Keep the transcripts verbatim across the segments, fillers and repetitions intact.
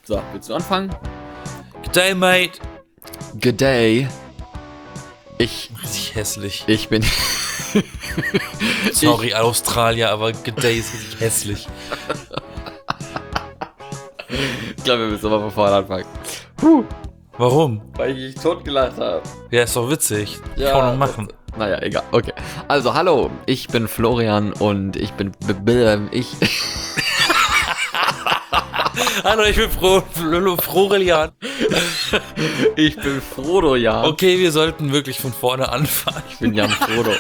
So, willst du anfangen? Good day, mate. Good day. Ich... Richtig hässlich. Ich bin... Sorry, Australier, aber good day ist richtig hässlich. Ich glaube, wir müssen aber von vorne anfangen. Puh. Warum? Weil ich mich totgelacht habe. Ja, ist doch witzig. Ja, Kann man noch machen. Das, naja, egal. Okay. Also, hallo. Ich bin Florian und ich bin... B- b- ich... Hallo, ich bin Fro Florian. Ich bin Frodo, Jan. Okay, wir sollten wirklich von vorne anfangen. Ich bin Jan Frodo.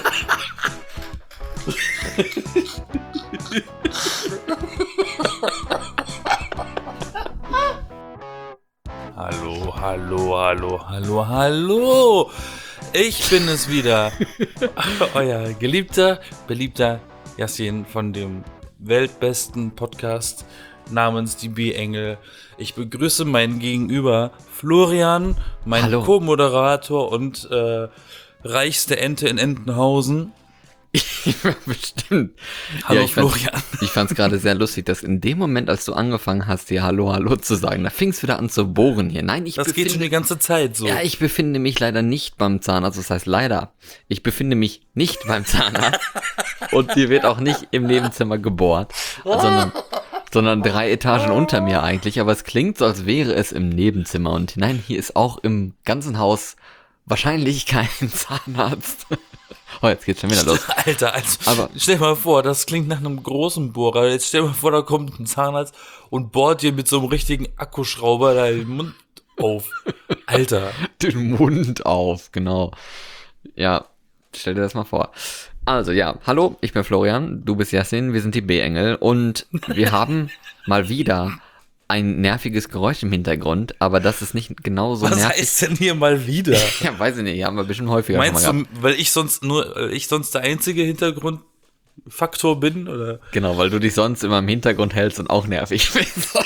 Hallo, hallo, hallo, hallo, hallo. Ich bin es wieder. Euer geliebter, beliebter Yassin von dem weltbesten Podcast namens die B-Engel. Ich begrüße meinen Gegenüber Florian, mein Hallo. Co-Moderator und äh, reichste Ente in Entenhausen. Bestimmt. Hallo ja, ich fand's- Florian. Ich fand es gerade sehr lustig, dass in dem Moment, als du angefangen hast, hier Hallo, Hallo zu sagen, da fing es wieder an zu bohren hier. Nein, ich Das befinde, geht schon die ganze Zeit so. ja, ich befinde mich leider nicht beim Zahnarzt. Das heißt leider, ich befinde mich nicht beim Zahnarzt und hier wird auch nicht im Nebenzimmer gebohrt, sondern, sondern drei Etagen unter mir eigentlich. Aber es klingt so, als wäre es im Nebenzimmer. Und nein, hier ist auch im ganzen Haus wahrscheinlich kein Zahnarzt. Oh, jetzt geht's schon wieder los. Alter, also Aber- stell dir mal vor, das klingt nach einem großen Bohrer. Jetzt stell dir mal vor, da kommt ein Zahnarzt und bohrt dir mit so einem richtigen Akkuschrauber da den Mund auf. Alter. Den Mund auf, genau. Ja, stell dir das mal vor. Also ja, hallo, ich bin Florian, du bist Yassin, wir sind die B-Engel und wir haben mal wieder ein nerviges Geräusch im Hintergrund, aber das ist nicht genauso Was nervig. heißt denn hier mal wieder? Ja, weiß ich nicht, haben wir bestimmt häufiger Meinst schon mal du, weil ich sonst nur, weil ich sonst der einzige Hintergrundfaktor bin, oder? gehabt. Genau, weil du dich sonst immer im Hintergrund hältst und auch nervig bist.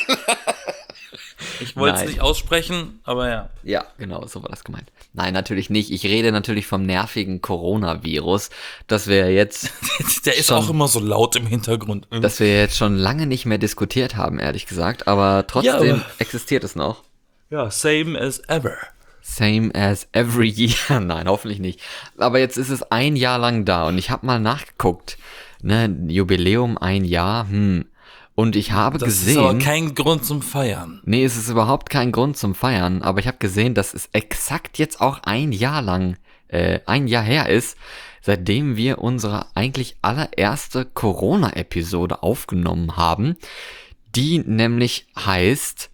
Ich wollte es Nein. nicht aussprechen, aber ja. Ja, genau, so war das gemeint. Nein, natürlich nicht. Ich rede natürlich vom nervigen Coronavirus, das wir jetzt Der ist Schon. auch immer so laut im Hintergrund. dass wir jetzt schon lange nicht mehr diskutiert haben, ehrlich gesagt, aber trotzdem Ja, aber- existiert es noch. Ja, same as ever. Same as every year. Nein, hoffentlich nicht. Aber jetzt ist es ein Jahr lang da und ich habe mal nachgeguckt. Ne, Jubiläum ein Jahr, hm. Und ich habe Das gesehen... ist aber kein Grund zum Feiern. Nee, es ist überhaupt kein Grund zum Feiern, aber ich habe gesehen, dass es exakt jetzt auch ein Jahr lang, äh, ein Jahr her ist, seitdem wir unsere eigentlich allererste Corona-Episode aufgenommen haben, die nämlich heißt,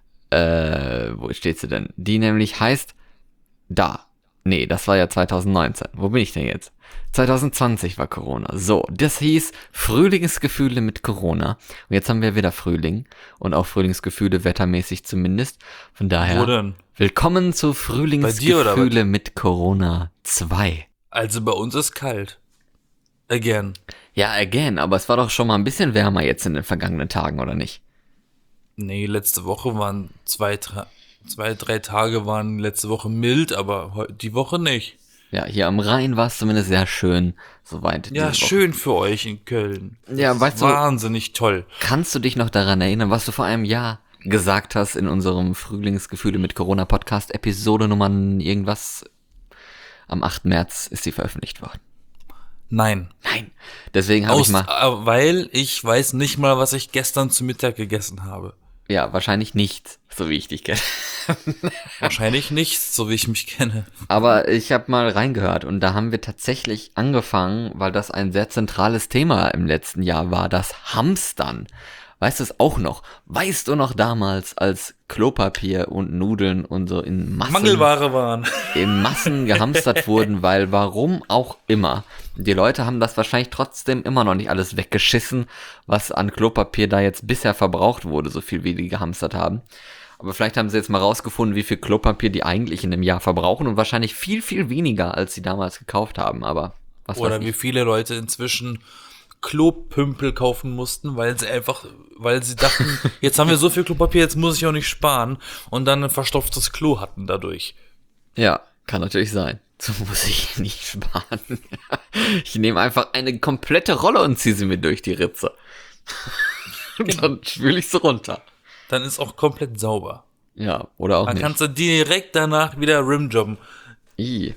äh, wo steht sie denn? Die nämlich heißt, da. Nee, das war ja zwanzig neunzehn. Wo bin ich denn jetzt? zwanzig zwanzig war Corona. So, das hieß Frühlingsgefühle mit Corona. Und jetzt haben wir wieder Frühling und auch Frühlingsgefühle wettermäßig zumindest. Von daher, Wo denn? willkommen zu dir oder Frühlingsgefühle mit Corona zwei. Also bei uns ist kalt. Again. Ja, again, aber es war doch schon mal ein bisschen wärmer jetzt in den vergangenen Tagen, oder nicht? Nee, letzte Woche waren zwei, drei, zwei, drei Tage waren letzte Woche mild, aber heu- die Woche nicht. Ja, hier am Rhein war es zumindest sehr schön, soweit. Ja, diese Woche. schön für euch in Köln. Ja, weißt du, Wahnsinnig toll. kannst du dich noch daran erinnern, was du vor einem Jahr gesagt hast in unserem Frühlingsgefühle mit Corona Podcast Episode Nummer irgendwas? Am achten März ist sie veröffentlicht worden. Nein. Nein, deswegen habe ich Aus, mal, äh, weil ich weiß nicht mal, was ich gestern zu Mittag gegessen habe. ja, wahrscheinlich nicht, so wie ich dich kenne. Wahrscheinlich nichts, so wie ich mich kenne. Aber ich habe mal reingehört und da haben wir tatsächlich angefangen, weil das ein sehr zentrales Thema im letzten Jahr war, das Hamstern. Weißt du es auch noch? Weißt du noch damals, als Klopapier und Nudeln und so in Massen, Mangelware waren. in Massen gehamstert wurden, weil warum auch immer. Die Leute haben das wahrscheinlich trotzdem immer noch nicht alles weggeschissen, was an Klopapier da jetzt bisher verbraucht wurde, so viel wie die gehamstert haben. Aber vielleicht haben sie jetzt mal rausgefunden, wie viel Klopapier die eigentlich in einem Jahr verbrauchen und wahrscheinlich viel, viel weniger, als sie damals gekauft haben, aber was Oder weiß wie ich. viele Leute inzwischen Klopümpel kaufen mussten, weil sie einfach, weil sie dachten, jetzt haben wir so viel Klopapier, jetzt muss ich auch nicht sparen und dann ein verstopftes Klo hatten dadurch. Ja, kann natürlich sein. So muss ich nicht sparen. Ich nehme einfach eine komplette Rolle und ziehe sie mir durch die Ritze. Und dann spüle ich sie runter. dann ist auch komplett sauber. Ja, oder auch Dann nicht. kannst du direkt danach wieder rimjobben. I.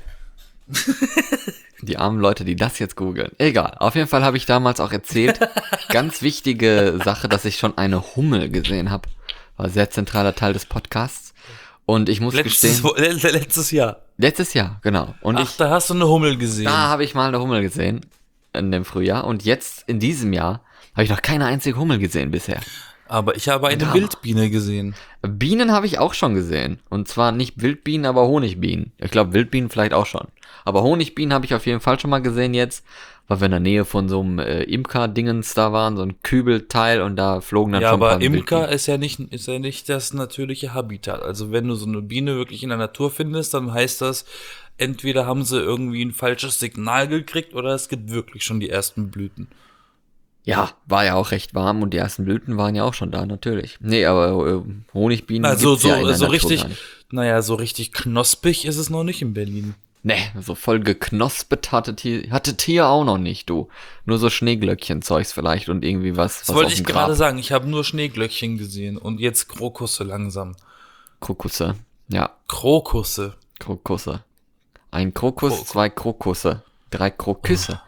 Die armen Leute, die das jetzt googeln. Egal, auf jeden Fall habe ich damals auch erzählt, ganz wichtige Sache, dass ich schon eine Hummel gesehen habe. War ein sehr zentraler Teil des Podcasts. Und ich muss Letztes, gestehen, letztes Jahr. letztes Jahr, genau. Und Ach, ich, da hast du eine Hummel gesehen. da habe ich mal eine Hummel gesehen, in dem Frühjahr. Und jetzt, in diesem Jahr, habe ich noch keine einzige Hummel gesehen bisher. Aber ich habe eine Ja. Wildbiene gesehen. Bienen habe ich auch schon gesehen. Und zwar nicht Wildbienen, aber Honigbienen. Ich glaube, Wildbienen vielleicht auch schon. Aber Honigbienen habe ich auf jeden Fall schon mal gesehen jetzt, weil wir in der Nähe von so einem äh, Imker-Dingens da waren, so ein Kübelteil, und da flogen dann Ja, schon ein aber paar Imker Wildbienen. ist ja nicht, ist ja nicht das natürliche Habitat. Also wenn du so eine Biene wirklich in der Natur findest, dann heißt das, entweder haben sie irgendwie ein falsches Signal gekriegt oder es gibt wirklich schon die ersten Blüten. Ja, war ja auch recht warm und die ersten Blüten waren ja auch schon da, natürlich. Nee, aber äh, Honigbienen Also gibt's so, ja in der so Natur richtig, gar nicht. naja, so richtig knospig ist es noch nicht in Berlin. Nee, so voll geknospet hatte Tier, hatte Tier auch noch nicht, du. Nur so Schneeglöckchen-Zeugs vielleicht und irgendwie was, Das was wollte aus ich dem gerade Grab. sagen. Ich habe nur Schneeglöckchen gesehen und jetzt Krokusse langsam. Krokusse. Ja, Krokusse. Krokusse. Ein Krokus, Krok- zwei Krokusse, drei Kroküsse.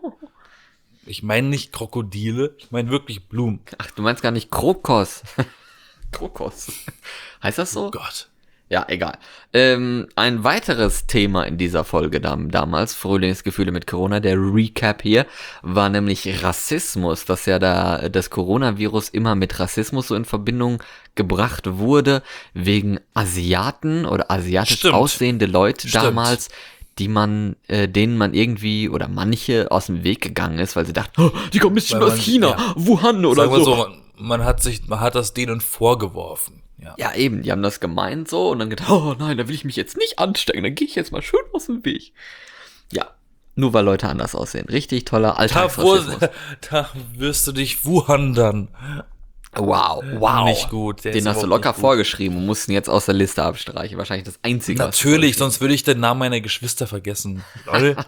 Ich meine nicht Krokodile, ich meine wirklich Blumen. Ach, du meinst gar nicht Krokos. Krokos. Heißt das so? Oh Gott. Ja, egal. Ähm, ein weiteres Thema in dieser Folge dam damals, Frühlingsgefühle mit Corona, der Recap hier, war nämlich Rassismus, dass ja da das Coronavirus immer mit Rassismus so in Verbindung gebracht wurde, wegen Asiaten oder asiatisch Stimmt. aussehende Leute Stimmt. damals, die man, äh, denen man irgendwie oder manche aus dem Weg gegangen ist, weil sie dachten, oh, die kommen bestimmt Weil aus man- China, ja. Wuhan oder Sagen wir so. so, man, man hat sich, man hat das denen vorgeworfen. Ja. Ja, eben, die haben das gemeint so und dann gedacht, oh nein, da will ich mich jetzt nicht anstecken, dann gehe ich jetzt mal schön aus dem Weg. Ja, nur weil Leute anders aussehen. Richtig toller Da, wo, Alltagsrassismus. da wirst du dich wuhandern. Wow, wow. Nicht gut, der Den ist hast du überhaupt locker nicht gut. vorgeschrieben und mussten jetzt aus der Liste abstreichen. Wahrscheinlich das Einzige. was du Natürlich, vorgeschrieben sonst würde ich den Namen meiner Geschwister vergessen. Lol.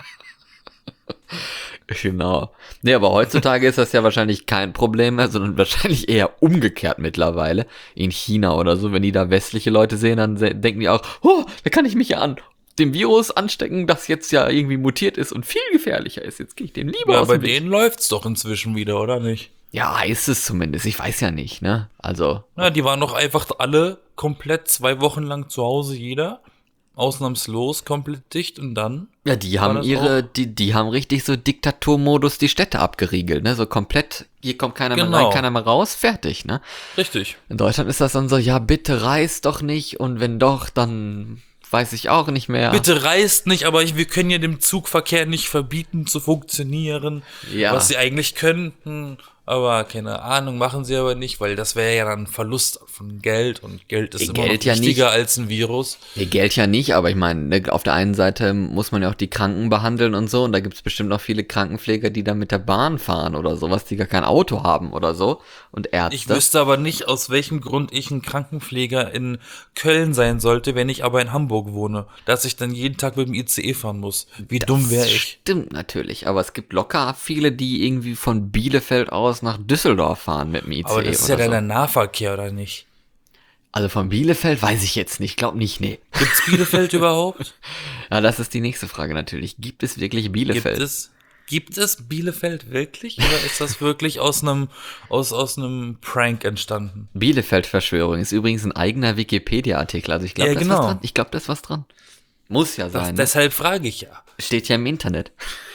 hast. Genau. Nee, aber heutzutage ist das ja wahrscheinlich kein Problem mehr, sondern wahrscheinlich eher umgekehrt mittlerweile. In China oder so, wenn die da westliche Leute sehen, dann se- denken die auch, oh, da kann ich mich ja an dem Virus anstecken, das jetzt ja irgendwie mutiert ist und viel gefährlicher ist. Jetzt gehe ich dem lieber Ja, aus bei dem Weg. denen läuft's doch inzwischen wieder, oder nicht? Ja, heißt es zumindest. Ich weiß ja nicht, ne? Also, Na, die waren doch einfach alle komplett zwei Wochen lang zu Hause, jeder. Ausnahmslos, komplett dicht und dann. ja, die War haben das ihre, die, die haben richtig so Diktaturmodus die Städte abgeriegelt, ne? So komplett, hier kommt keiner mehr Genau. rein, keiner mehr raus, fertig, ne? Richtig. In Deutschland ist das dann so, ja, bitte reist doch nicht und wenn doch, dann weiß ich auch nicht mehr. Bitte reist nicht, aber ich, wir können ja dem Zugverkehr nicht verbieten zu funktionieren, Ja. was sie eigentlich könnten. Aber keine Ahnung, machen sie aber nicht, weil das wäre ja dann ein Verlust von Geld und Geld ist Nee, immer Geld noch ja wichtiger als ein Virus. Nee, Geld ja nicht, aber ich meine, ne, auf der einen Seite muss man ja auch die Kranken behandeln und so und da gibt es bestimmt noch viele Krankenpfleger, die dann mit der Bahn fahren oder sowas, die gar kein Auto haben oder so und Ärzte. Ich wüsste aber nicht, aus welchem Grund ich ein Krankenpfleger in Köln sein sollte, wenn ich aber in Hamburg wohne, dass ich dann jeden Tag mit dem I C E fahren muss. Wie dumm wäre ich? Stimmt natürlich, aber es gibt locker viele, die irgendwie von Bielefeld aus nach Düsseldorf fahren mit dem I C E Aber das ist ja oder dann der so. Nahverkehr, oder nicht? Also von Bielefeld weiß ich jetzt nicht, glaub nicht, nee. Gibt's Bielefeld überhaupt? Ja, das ist die nächste Frage natürlich. Gibt es wirklich Bielefeld? Gibt es, gibt es Bielefeld wirklich? Oder ist das wirklich aus einem, aus, aus einem Prank entstanden? Bielefeld-Verschwörung ist übrigens ein eigener Wikipedia-Artikel, also ich glaube, Ja, da ist genau. was dran. Ich glaube, da ist was dran. Muss ja Das, sein, ne? deshalb frage ich ja. Steht ja im Internet.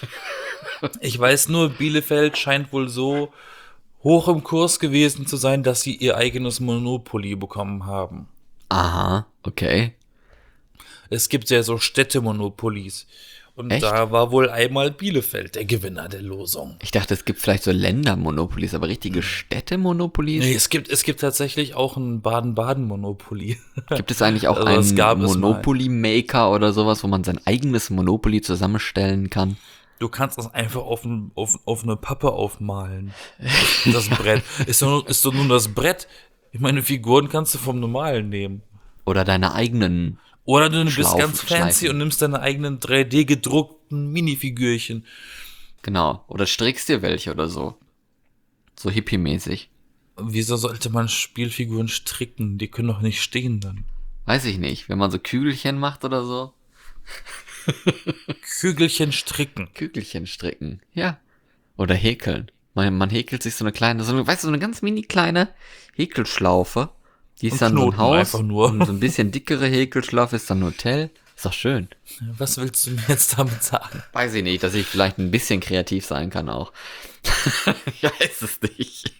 Ich weiß nur, Bielefeld scheint wohl so hoch im Kurs gewesen zu sein, dass sie ihr eigenes Monopoly bekommen haben. Aha, okay. Es gibt ja so Städtemonopolies. Und Echt? da war wohl einmal Bielefeld der Gewinner der Losung. Ich dachte, es gibt vielleicht so Ländermonopolies, aber richtige Städtemonopolies? Nee, es gibt, es gibt tatsächlich auch ein Baden-Baden-Monopoly. Gibt es eigentlich auch Also, es einen gab es mal. Monopoly-Maker oder sowas, wo man sein eigenes Monopoly zusammenstellen kann? Du kannst das einfach auf, ein, auf, auf eine Pappe aufmalen. Das Brett. Ist doch, nur- ist doch nur das Brett. Ich meine, Figuren kannst du vom Normalen nehmen. Oder deine eigenen. Oder du bist Schlaufen, ganz fancy Schleifen. und nimmst deine eigenen drei D gedruckten Minifigürchen. Genau. Oder strickst dir welche oder so. So hippie-mäßig. Wieso sollte man Spielfiguren stricken? Die können doch nicht stehen dann. Weiß ich nicht, wenn man so Kügelchen macht oder so. Kügelchen stricken. Kügelchen stricken, ja. Oder häkeln. Man, man häkelt sich so eine kleine, so eine, weißt du, so eine ganz mini kleine Häkelschlaufe. Die ist Und dann so ein Knoten Haus. einfach nur. Und so ein bisschen dickere Häkelschlaufe ist dann ein Hotel. Ist doch schön. Was willst du mir jetzt damit sagen? Weiß ich nicht, dass ich vielleicht ein bisschen kreativ sein kann auch. Ich weiß es nicht.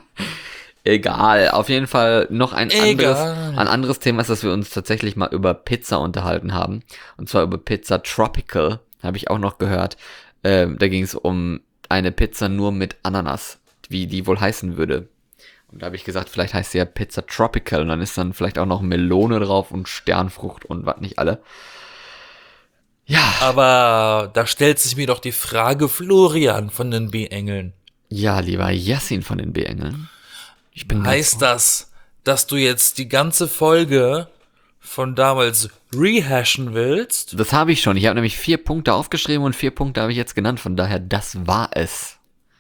Egal, auf jeden Fall noch ein anderes, Egal. ein anderes Thema ist, dass wir uns tatsächlich mal über Pizza unterhalten haben. Und zwar über Pizza Tropical, habe ich auch noch gehört. Ähm, da ging es um eine Pizza nur mit Ananas, wie die wohl heißen würde. Und da habe ich gesagt, vielleicht heißt sie ja Pizza Tropical und dann ist dann vielleicht auch noch Melone drauf und Sternfrucht und was nicht alle. Ja. Aber da stellt sich mir doch die Frage, Florian von den B-Engeln. Ja, lieber Yassin von den B-Engeln. Ich bin Heißt das, dass du jetzt die ganze Folge von damals rehashen willst? Das habe ich schon. Ich habe nämlich vier Punkte aufgeschrieben und vier Punkte habe ich jetzt genannt. Von daher, das war es.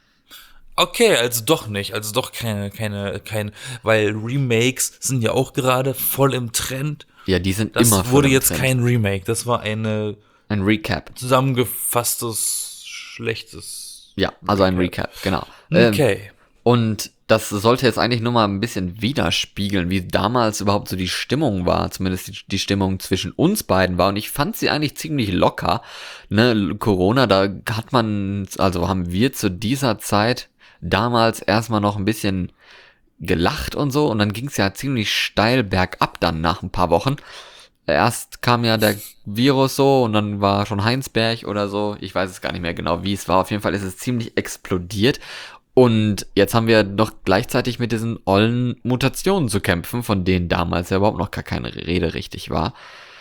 Okay, also doch nicht. Also doch keine, keine, kein, weil Remakes sind ja auch gerade voll im Trend. Ja, die sind Das immer voll wurde im jetzt Trend. kein Remake. Das war eine Ein Recap. zusammengefasstes, schlechtes. Ja, also ein Recap, genau. Ähm, Okay. und das sollte jetzt eigentlich nur mal ein bisschen widerspiegeln, wie damals überhaupt so die Stimmung war, zumindest die, die Stimmung zwischen uns beiden war. Und ich fand sie eigentlich ziemlich locker. Ne, Corona, da hat man, also haben wir zu dieser Zeit damals erstmal noch ein bisschen gelacht und so. Und dann ging es ja ziemlich steil bergab dann nach ein paar Wochen. Erst kam ja der Virus so und dann war schon Heinsberg oder so. Ich weiß es gar nicht mehr genau, wie es war. Auf jeden Fall ist es ziemlich explodiert. Und jetzt haben wir noch gleichzeitig mit diesen ollen Mutationen zu kämpfen, von denen damals ja überhaupt noch gar keine Rede richtig war.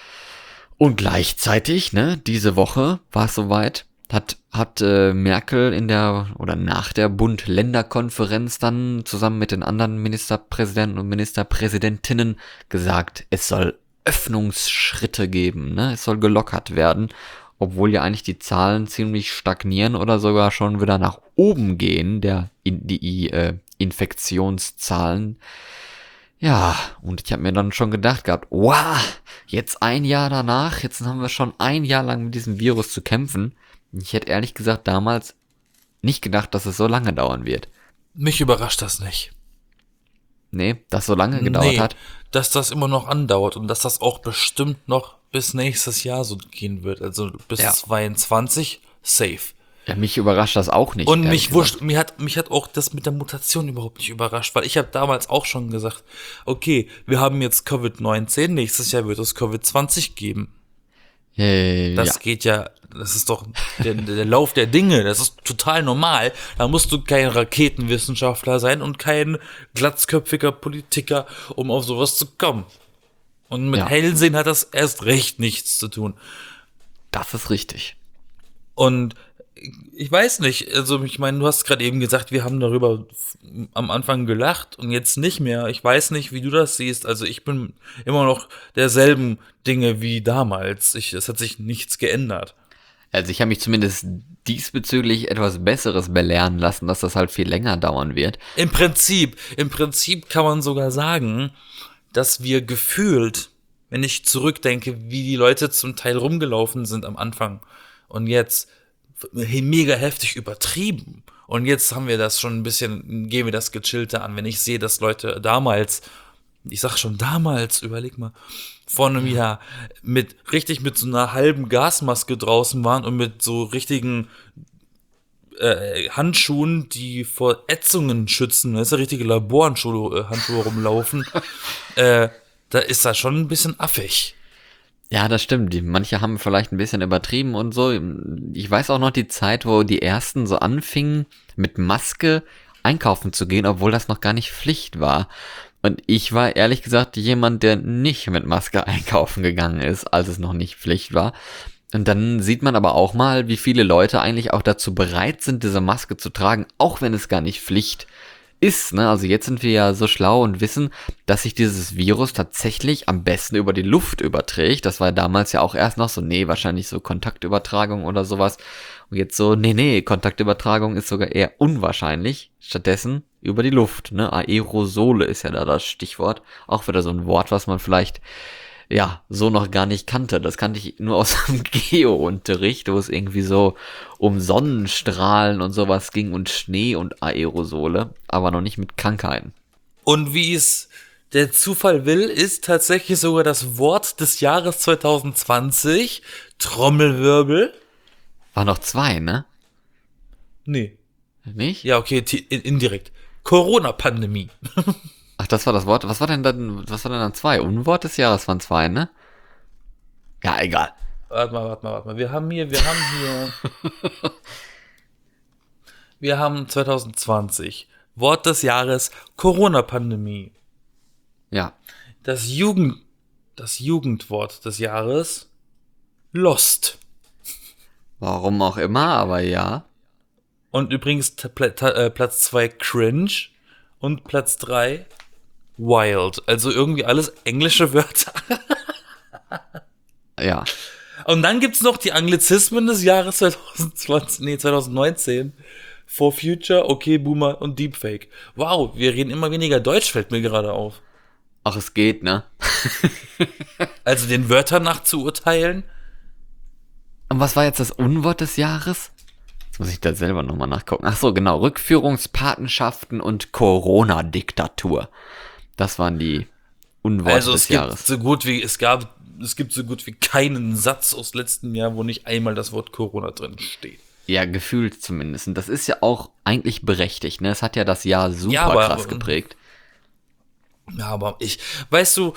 Und gleichzeitig, ne, diese Woche war es soweit, hat, hat äh, Merkel in der, oder nach der Bund-Länder-Konferenz dann zusammen mit den anderen Ministerpräsidenten und Ministerpräsidentinnen gesagt, es soll Öffnungsschritte geben, ne, es soll gelockert werden. Obwohl ja eigentlich die Zahlen ziemlich stagnieren oder sogar schon wieder nach oben gehen, der in, die äh, Infektionszahlen. Ja, und ich habe mir dann schon gedacht gehabt, wow, jetzt ein Jahr danach, jetzt haben wir schon ein Jahr lang mit diesem Virus zu kämpfen. Ich hätte ehrlich gesagt damals nicht gedacht, dass es so lange dauern wird. Mich überrascht das nicht. Nee, dass so lange gedauert nee, hat. Dass das immer noch andauert und dass das auch bestimmt noch bis nächstes Jahr so gehen wird. Also bis Ja. zweiundzwanzig safe. Ja, mich überrascht das auch nicht. Und ehrlich mich gesagt. wurscht, mich hat, mich hat auch das mit der Mutation überhaupt nicht überrascht, weil ich habe damals auch schon gesagt, okay, wir haben jetzt Covid neunzehn, nächstes Jahr wird es Covid zwanzig geben. Äh, Das ja. geht ja, das ist doch der, der Lauf der Dinge, das ist total normal. Da musst du kein Raketenwissenschaftler sein und kein glatzköpfiger Politiker, um auf sowas zu kommen. Und mit Ja. Hellsehen hat das erst recht nichts zu tun. Das ist richtig. Und ich weiß nicht, also ich meine, du hast gerade eben gesagt, wir haben darüber f- am Anfang gelacht und jetzt nicht mehr. Ich weiß nicht, wie du das siehst. Also ich bin immer noch derselben Dinge wie damals. Ich, es hat sich nichts geändert. Also ich habe mich zumindest diesbezüglich etwas Besseres belehren lassen, dass das halt viel länger dauern wird. Im Prinzip, im Prinzip kann man sogar sagen, dass wir gefühlt, wenn ich zurückdenke, wie die Leute zum Teil rumgelaufen sind am Anfang und jetzt mega heftig übertrieben. Und jetzt haben wir das schon ein bisschen, gehen wir das Gechillte an. Wenn ich sehe, dass Leute damals, ich sag schon damals, überleg mal, vor einem Jahr mit, richtig mit so einer halben Gasmaske draußen waren und mit so richtigen äh, Handschuhen, die vor Ätzungen schützen, das ist ja richtige Laborhandschuhe äh, Handschuhe rumlaufen, äh, da ist das schon ein bisschen affig. Ja, das stimmt. Die, manche haben vielleicht ein bisschen übertrieben und so. Ich weiß auch noch die Zeit, wo die ersten so anfingen, mit Maske einkaufen zu gehen, obwohl das noch gar nicht Pflicht war. Und ich war ehrlich gesagt jemand, der nicht mit Maske einkaufen gegangen ist, als es noch nicht Pflicht war. Und dann sieht man aber auch mal, wie viele Leute eigentlich auch dazu bereit sind, diese Maske zu tragen, auch wenn es gar nicht Pflicht ist, ne? Also jetzt sind wir ja so schlau und wissen, dass sich dieses Virus tatsächlich am besten über die Luft überträgt. Das war damals ja auch erst noch so, nee, wahrscheinlich so Kontaktübertragung oder sowas. Und jetzt so, nee, nee, Kontaktübertragung ist sogar eher unwahrscheinlich. Stattdessen über die Luft, ne? Aerosole ist ja da das Stichwort. Auch wieder so ein Wort, was man vielleicht, ja, so noch gar nicht kannte. Das kannte ich nur aus dem Geo-Unterricht, wo es irgendwie so um Sonnenstrahlen und sowas ging und Schnee und Aerosole, aber noch nicht mit Krankheiten. Und wie es der Zufall will, ist tatsächlich sogar das Wort des Jahres zwanzig zwanzig, Trommelwirbel. War noch zwei, ne? Nee. Nicht? Ja, okay, t- in- indirekt. Corona-Pandemie. Ach, das war das Wort. Was war denn dann, was war denn dann zwei? Unwort des Jahres waren zwei, ne? Ja, egal. Warte mal, warte mal, warte mal. Wir haben hier, wir haben hier. Wir haben zwanzig zwanzig. Wort des Jahres, Corona-Pandemie. Ja. Das Jugend, das Jugendwort des Jahres, Lost. Warum auch immer, aber ja. Und übrigens t- Pla- ta- äh, Platz zwei Cringe und Platz drei Wild. Also irgendwie alles englische Wörter. Ja. Und dann gibt's noch die Anglizismen des Jahres zwanzig zwanzig, nee, zwanzig neunzehn. For Future, Okay Boomer und Deepfake. Wow, wir reden immer weniger Deutsch, fällt mir gerade auf. Ach, es geht, ne? Also den Wörtern nach zu urteilen. Und was war jetzt das Unwort des Jahres? Jetzt muss ich da selber nochmal nachgucken. Ach so, genau. Rückführungspatenschaften und Corona-Diktatur. Das waren die Unworte Also des es gibt Jahres. so gut wie, es gab, es gibt so gut wie keinen Satz aus letztem Jahr, wo nicht einmal das Wort Corona drin steht. Ja, gefühlt zumindest. Und das ist ja auch eigentlich berechtigt, ne? Es hat ja das Jahr super Ja, aber- krass geprägt. Ja, aber ich, weißt du,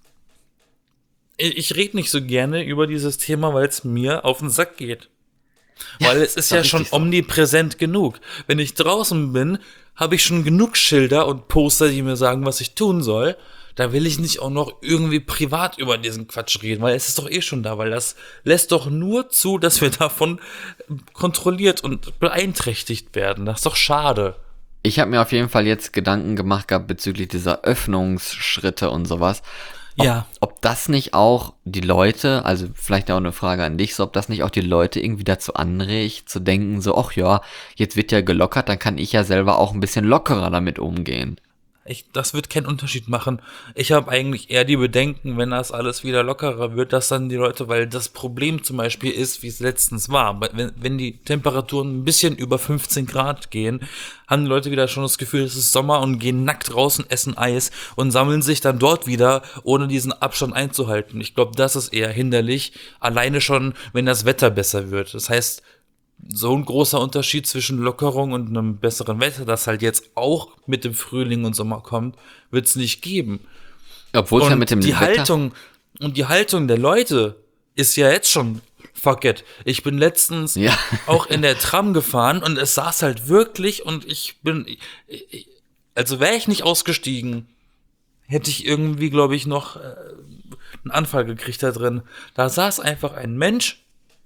ich, ich rede nicht so gerne über dieses Thema, weil es mir auf den Sack geht. Weil es ist doch ja schon richtig so. omnipräsent genug. Wenn ich draußen bin, habe ich schon genug Schilder und Poster, die mir sagen, was ich tun soll. Da will ich nicht auch noch irgendwie privat über diesen Quatsch reden, weil es ist doch eh schon da, weil das lässt doch nur zu, dass wir davon kontrolliert und beeinträchtigt werden. Das ist doch schade. Ich habe mir auf jeden Fall jetzt Gedanken gemacht gehabt bezüglich dieser Öffnungsschritte und sowas. Ob, Ja. ob das nicht auch die Leute, also vielleicht auch eine Frage an dich, so ob das nicht auch die Leute irgendwie dazu anregt, zu denken, so, ach ja, jetzt wird ja gelockert, dann kann ich ja selber auch ein bisschen lockerer damit umgehen. Ich, das wird keinen Unterschied machen. Ich habe eigentlich eher die Bedenken, wenn das alles wieder lockerer wird, dass dann die Leute, weil das Problem zum Beispiel ist, wie es letztens war, wenn, wenn die Temperaturen ein bisschen über fünfzehn Grad gehen, haben die Leute wieder schon das Gefühl, es ist Sommer und gehen nackt draußen, essen Eis und sammeln sich dann dort wieder, ohne diesen Abstand einzuhalten. Ich glaube, das ist eher hinderlich, alleine schon, wenn das Wetter besser wird. Das heißt, so ein großer Unterschied zwischen Lockerung und einem besseren Wetter, das halt jetzt auch mit dem Frühling und Sommer kommt, wird es nicht geben. Obwohl es Und ja mit dem die Wetter, Haltung und die Haltung der Leute ist ja jetzt schon fuck it. Ich bin letztens Ja. auch in der Tram gefahren und es saß halt wirklich und ich bin ich, also wäre ich nicht ausgestiegen, hätte ich irgendwie, glaube ich, noch äh, einen Anfall gekriegt da drin. Da saß einfach ein Mensch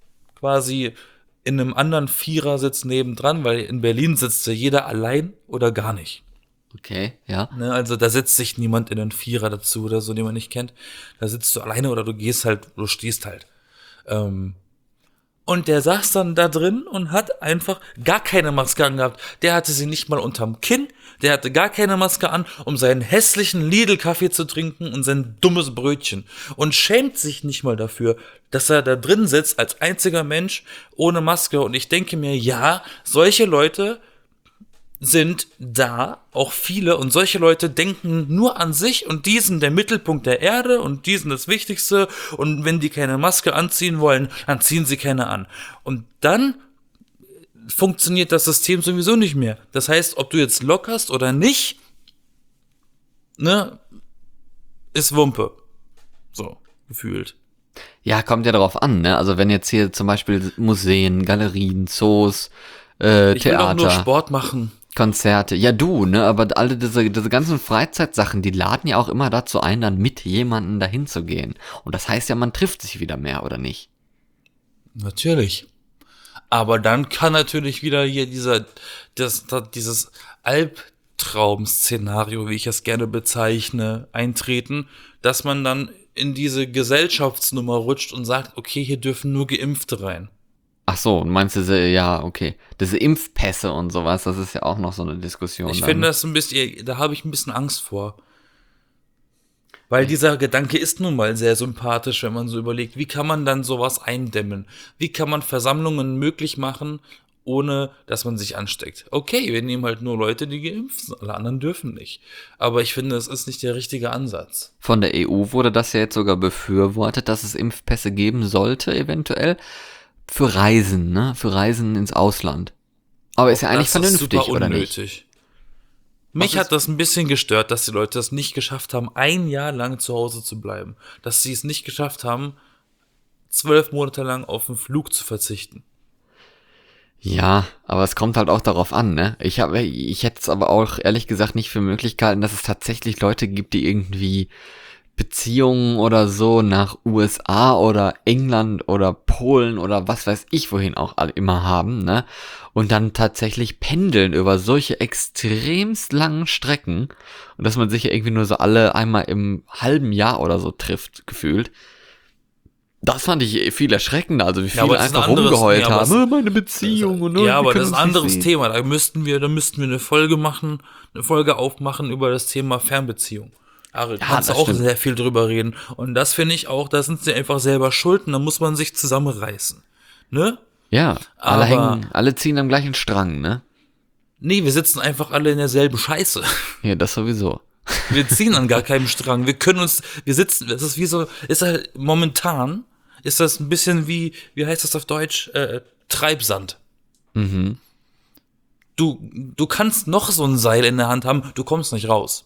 quasi in einem anderen Vierersitz nebendran, weil in Berlin sitzt ja jeder allein oder gar nicht. Okay, ja. Ne, also da setzt sich niemand in einen Vierer dazu oder so, den man nicht kennt. Da sitzt du alleine oder du gehst halt, du stehst halt. Ähm, und der saß dann da drin und hat einfach gar keine Maske angehabt. Der hatte sie nicht mal unterm Kinn. Der hatte gar keine Maske an, um seinen hässlichen Lidl-Kaffee zu trinken und sein dummes Brötchen. Und schämt sich nicht mal dafür, dass er da drin sitzt als einziger Mensch ohne Maske. Und ich denke mir, ja, solche Leute sind da, auch viele, und solche Leute denken nur an sich und die sind der Mittelpunkt der Erde und die sind das Wichtigste und wenn die keine Maske anziehen wollen, dann ziehen sie keine an. Und dann funktioniert das System sowieso nicht mehr. Das heißt, ob du jetzt lockerst oder nicht, ne, ist Wumpe. So, gefühlt. Ja, kommt ja darauf an, ne? Also wenn jetzt hier zum Beispiel Museen, Galerien, Zoos, äh, Ich will doch nur Theater, Sport machen. Konzerte, ja du, ne? Aber alle diese, diese ganzen Freizeitsachen, die laden ja auch immer dazu ein, dann mit jemandem dahin zu gehen. Und das heißt ja, man trifft sich wieder mehr, oder nicht? Natürlich. Aber dann kann natürlich wieder hier dieser, das, das, dieses Albtraum-Szenario, wie ich es gerne bezeichne, eintreten, dass man dann in diese Gesellschaftsnummer rutscht und sagt, okay, hier dürfen nur Geimpfte rein. Ach so, meinst du, sie- ja, okay. Diese Impfpässe und sowas, das ist ja auch noch so eine Diskussion. Ich dann. finde das ein bisschen, da habe ich ein bisschen Angst vor. Weil dieser Gedanke ist nun mal sehr sympathisch, wenn man so überlegt, wie kann man dann sowas eindämmen? Wie kann man Versammlungen möglich machen, ohne dass man sich ansteckt? Okay, wir nehmen halt nur Leute, die geimpft sind, alle anderen dürfen nicht. Aber ich finde, das ist nicht der richtige Ansatz. Von der E U wurde das ja jetzt sogar befürwortet, dass es Impfpässe geben sollte, eventuell, für Reisen, ne? Für Reisen ins Ausland. Aber ist ja eigentlich Das ist vernünftig, super oder nicht? unnötig. Mich hat das ein bisschen gestört, dass die Leute es nicht geschafft haben, ein Jahr lang zu Hause zu bleiben. Dass sie es nicht geschafft haben, zwölf Monate lang auf den Flug zu verzichten. Ja, aber es kommt halt auch darauf an, ne? Ich habe, ich hätte es aber auch ehrlich gesagt nicht für möglich gehalten, dass es tatsächlich Leute gibt, die irgendwie Beziehungen oder so nach U S A oder England oder Polen oder was weiß ich wohin auch alle immer haben, ne? Und dann tatsächlich pendeln über solche extremst langen Strecken und dass man sich ja irgendwie nur so alle einmal im halben Jahr oder so trifft, gefühlt. Das fand ich viel erschreckender, also wie viele aber das ist einfach ein anderes- rumgeheult ja, aber haben, es- "Ah, meine Beziehung und ne, Ja, wir aber können das ist uns ein nicht anderes sehen." Thema. Da müssten wir, da müssten wir eine Folge machen, eine Folge aufmachen über das Thema Fernbeziehung. Ari, Ja, kannst du das auch stimmt. sehr viel drüber reden. Und das finde ich auch, da sind sie einfach selber schuld und da muss man sich zusammenreißen. Ne? Ja, alle Aber- hängen, alle ziehen am gleichen Strang, ne? Nee, wir sitzen einfach alle in derselben Scheiße. Ja, das sowieso. Wir ziehen an gar keinem Strang. Wir können uns, wir sitzen, das ist wie so, ist halt momentan, ist das ein bisschen wie, wie heißt das auf Deutsch? Äh, Treibsand. Mhm. Du, du kannst noch so ein Seil in der Hand haben, du kommst nicht raus.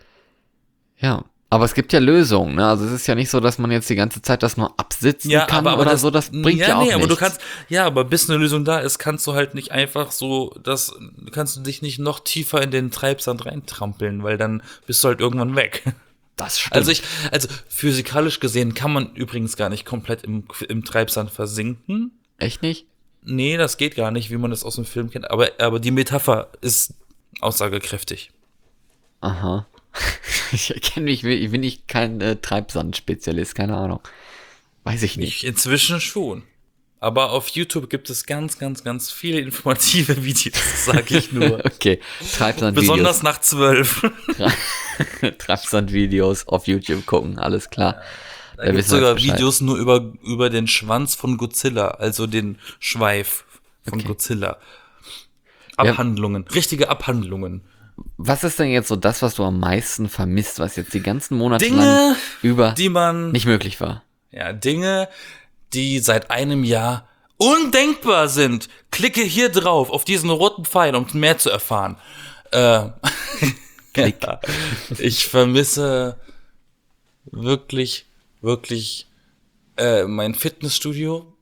Ja, aber es gibt ja Lösungen, ne? Also es ist ja nicht so, dass man jetzt die ganze Zeit das nur absitzen kann oder das, so, das bringt ja, auch nee, aber nichts. du kannst, ja, aber bis eine Lösung da ist, kannst du halt nicht einfach so, das, kannst du dich nicht noch tiefer in den Treibsand reintrampeln, weil dann bist du halt irgendwann weg. Das stimmt. Also ich, also physikalisch gesehen kann man übrigens gar nicht komplett im, im Treibsand versinken. Echt nicht? Nee, das geht gar nicht, wie man das aus dem Film kennt, aber, aber die Metapher ist aussagekräftig. Aha. Ich erkenne mich, ich bin nicht kein äh, Treibsand-Spezialist, keine Ahnung. Weiß ich nicht. Ich inzwischen schon. Aber auf YouTube gibt es ganz, ganz, ganz viele informative Videos, sag ich nur. Okay, Treibsand-Videos. Besonders nach zwölf. Treibsand-Videos auf YouTube gucken, alles klar. Da Wer gibt es wissen sogar jetzt Bescheid. Videos nur über, über den Schwanz von Godzilla, also den Schweif von Okay. Godzilla. Abhandlungen, richtige Abhandlungen. Was ist denn jetzt so das, was du am meisten vermisst, was jetzt die ganzen Monate lang Dinge, über die man, nicht möglich war? ja, Dinge, die seit einem Jahr undenkbar sind. Klicke hier drauf, auf diesen roten Pfeil, um mehr zu erfahren. Äh, Klick. Ja, ich vermisse wirklich, wirklich äh, mein Fitnessstudio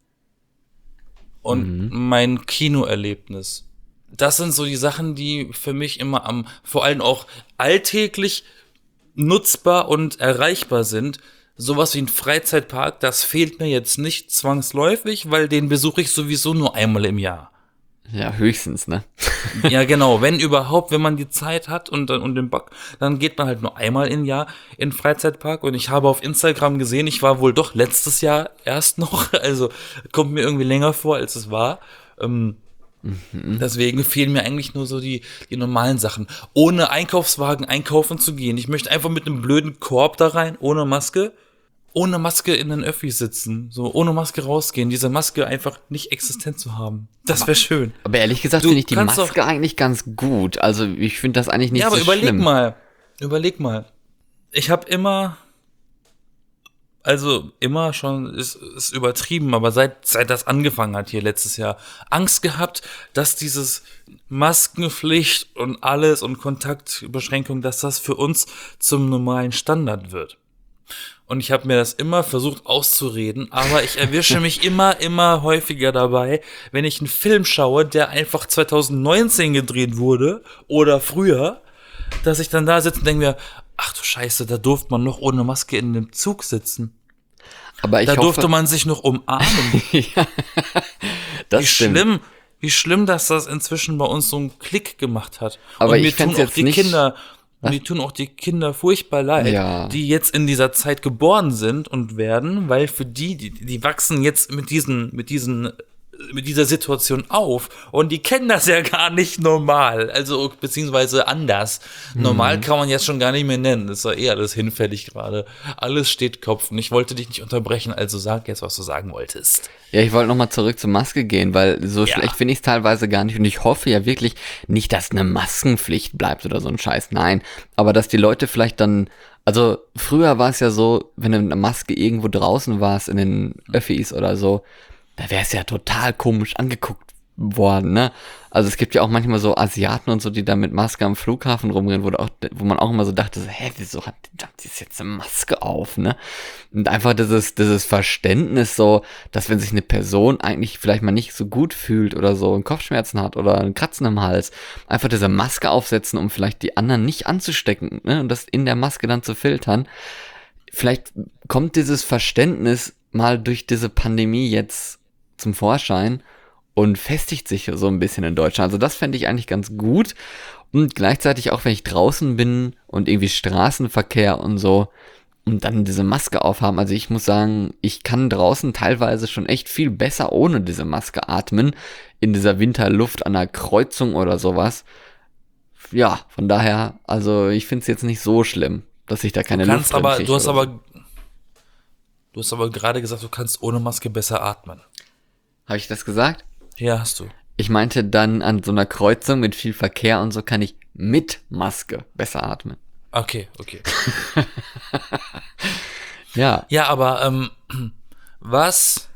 und mein Kinoerlebnis. Das sind so die Sachen, die für mich immer am, vor allem auch alltäglich nutzbar und erreichbar sind. Sowas wie ein Freizeitpark, das fehlt mir jetzt nicht zwangsläufig, weil den besuche ich sowieso nur einmal im Jahr. Ja, höchstens, ne? Ja, genau, wenn überhaupt, wenn man die Zeit hat und, und den Bock, dann geht man halt nur einmal im Jahr in den Freizeitpark. Und ich habe auf Instagram gesehen, ich war wohl doch letztes Jahr erst noch, also kommt mir irgendwie länger vor, als es war. Ähm, Deswegen fehlen mir eigentlich nur so die, die normalen Sachen. Ohne Einkaufswagen einkaufen zu gehen. Ich möchte einfach mit einem blöden Korb da rein, ohne Maske. Ohne Maske in den Öffis sitzen. So, ohne Maske rausgehen. Diese Maske einfach nicht existent zu haben. Das wäre schön. Aber ehrlich gesagt Du finde ich die kannst Maske eigentlich ganz gut. Also ich finde das eigentlich nicht Ja, aber so überleg schlimm. mal. Überleg mal. Ich habe immer, also immer schon, ist, ist übertrieben, aber seit, seit das angefangen hat hier letztes Jahr, Angst gehabt, dass dieses Maskenpflicht und alles und Kontaktbeschränkung, dass das für uns zum normalen Standard wird. Und ich habe mir das immer versucht auszureden, aber ich erwische mich immer, immer häufiger dabei, wenn ich einen Film schaue, der einfach zwanzig neunzehn gedreht wurde oder früher, dass ich dann da sitze und denke mir, ach du Scheiße, da durfte man noch ohne Maske in dem Zug sitzen. Aber ich Da hoffe, durfte man sich noch umarmen. ja, das Wie stimmt. schlimm, wie schlimm, dass das inzwischen bei uns so einen Klick gemacht hat. Aber und ich mir tun fänd's auch jetzt die nicht- Kinder, mir tun auch die Kinder furchtbar leid, Ja. die jetzt in dieser Zeit geboren sind und werden, weil für die, die, die wachsen jetzt mit diesen, mit diesen mit dieser Situation auf und die kennen das ja gar nicht normal, also beziehungsweise anders. Mhm. Normal kann man jetzt schon gar nicht mehr nennen, das ist ja eh alles hinfällig gerade. Alles steht Kopf und ich wollte dich nicht unterbrechen, also sag jetzt, was du sagen wolltest. Ja, ich wollte nochmal zurück zur Maske gehen, weil so ja. schlecht finde ich es teilweise gar nicht und ich hoffe ja wirklich nicht, dass eine Maskenpflicht bleibt oder so ein Scheiß, nein, aber dass die Leute vielleicht dann, also früher war es ja so, wenn du mit einer Maske irgendwo draußen warst, in den Öffis oder so, da wäre es ja total komisch angeguckt worden, ne? Also es gibt ja auch manchmal so Asiaten und so, die da mit Maske am Flughafen rumrennen, wo, auch, wo man auch immer so dachte, so, hä, wieso hat die jetzt eine Maske auf, ne? Und einfach dieses, dieses Verständnis so, dass wenn sich eine Person eigentlich vielleicht mal nicht so gut fühlt oder so und Kopfschmerzen hat oder einen Kratzen im Hals, einfach diese Maske aufsetzen, um vielleicht die anderen nicht anzustecken, ne? Und das in der Maske dann zu filtern. Vielleicht kommt dieses Verständnis mal durch diese Pandemie jetzt zum Vorschein und festigt sich so ein bisschen in Deutschland. Also das fände ich eigentlich ganz gut. Und gleichzeitig auch, wenn ich draußen bin und irgendwie Straßenverkehr und so und dann diese Maske aufhaben. Also ich muss sagen, ich kann draußen teilweise schon echt viel besser ohne diese Maske atmen. In dieser Winterluft an einer Kreuzung oder sowas. Ja, von daher, also ich finde es jetzt nicht so schlimm, dass ich da keine du kannst Luft aber, du hast so. aber Du hast aber gerade gesagt, du kannst ohne Maske besser atmen. Habe ich das gesagt? Ja, hast du. Ich meinte dann an so einer Kreuzung mit viel Verkehr und so kann ich mit Maske besser atmen. Okay, okay. Ja. Ja, aber ähm, was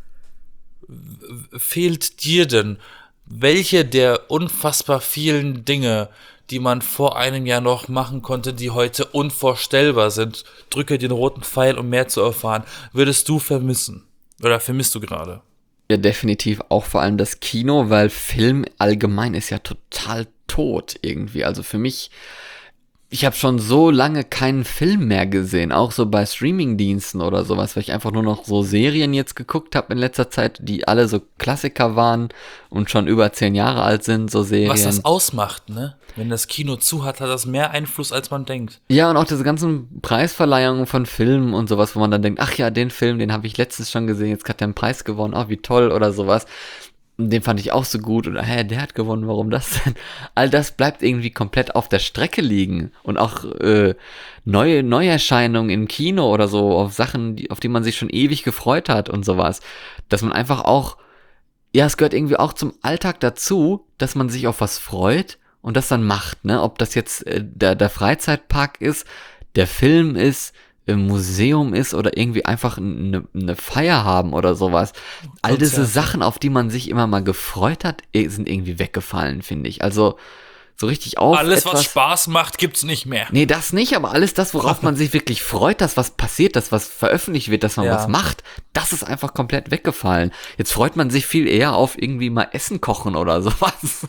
fehlt dir denn? Welche der unfassbar vielen Dinge, die man vor einem Jahr noch machen konnte, die heute unvorstellbar sind, drücke den roten Pfeil, um mehr zu erfahren, würdest du vermissen? Oder vermisst du gerade? Ja, definitiv auch vor allem das Kino, weil Film allgemein ist ja total tot irgendwie. Also für mich, ich habe schon so lange keinen Film mehr gesehen, auch so bei Streamingdiensten oder sowas, weil ich einfach nur noch so Serien jetzt geguckt habe in letzter Zeit, die alle so Klassiker waren und schon über zehn Jahre alt sind, so Serien. Was das ausmacht, ne? Wenn das Kino zu hat, hat das mehr Einfluss, als man denkt. Ja, und auch diese ganzen Preisverleihungen von Filmen und sowas, wo man dann denkt, ach ja, den Film, den habe ich letztens schon gesehen, jetzt hat der einen Preis gewonnen, oh, wie toll oder sowas. Den fand ich auch so gut oder hä, der hat gewonnen, warum das denn? All das bleibt irgendwie komplett auf der Strecke liegen und auch äh, neue Neuerscheinungen im Kino oder so, auf Sachen, die, auf die man sich schon ewig gefreut hat und sowas, dass man einfach auch, ja, es gehört irgendwie auch zum Alltag dazu, dass man sich auf was freut und das dann macht, ne? Ob das jetzt äh, der, der Freizeitpark ist, der Film ist, im Museum ist oder irgendwie einfach eine, eine Feier haben oder sowas. All diese Konzerte. Sachen, auf die man sich immer mal gefreut hat, eh, sind irgendwie weggefallen, finde ich. Also so richtig auf Alles, etwas, was Spaß macht, gibt's nicht mehr. Nee, das nicht, aber alles das, worauf man sich wirklich freut, dass was passiert, dass was veröffentlicht wird, dass man Ja. was macht, das ist einfach komplett weggefallen. Jetzt freut man sich viel eher auf irgendwie mal Essen kochen oder sowas.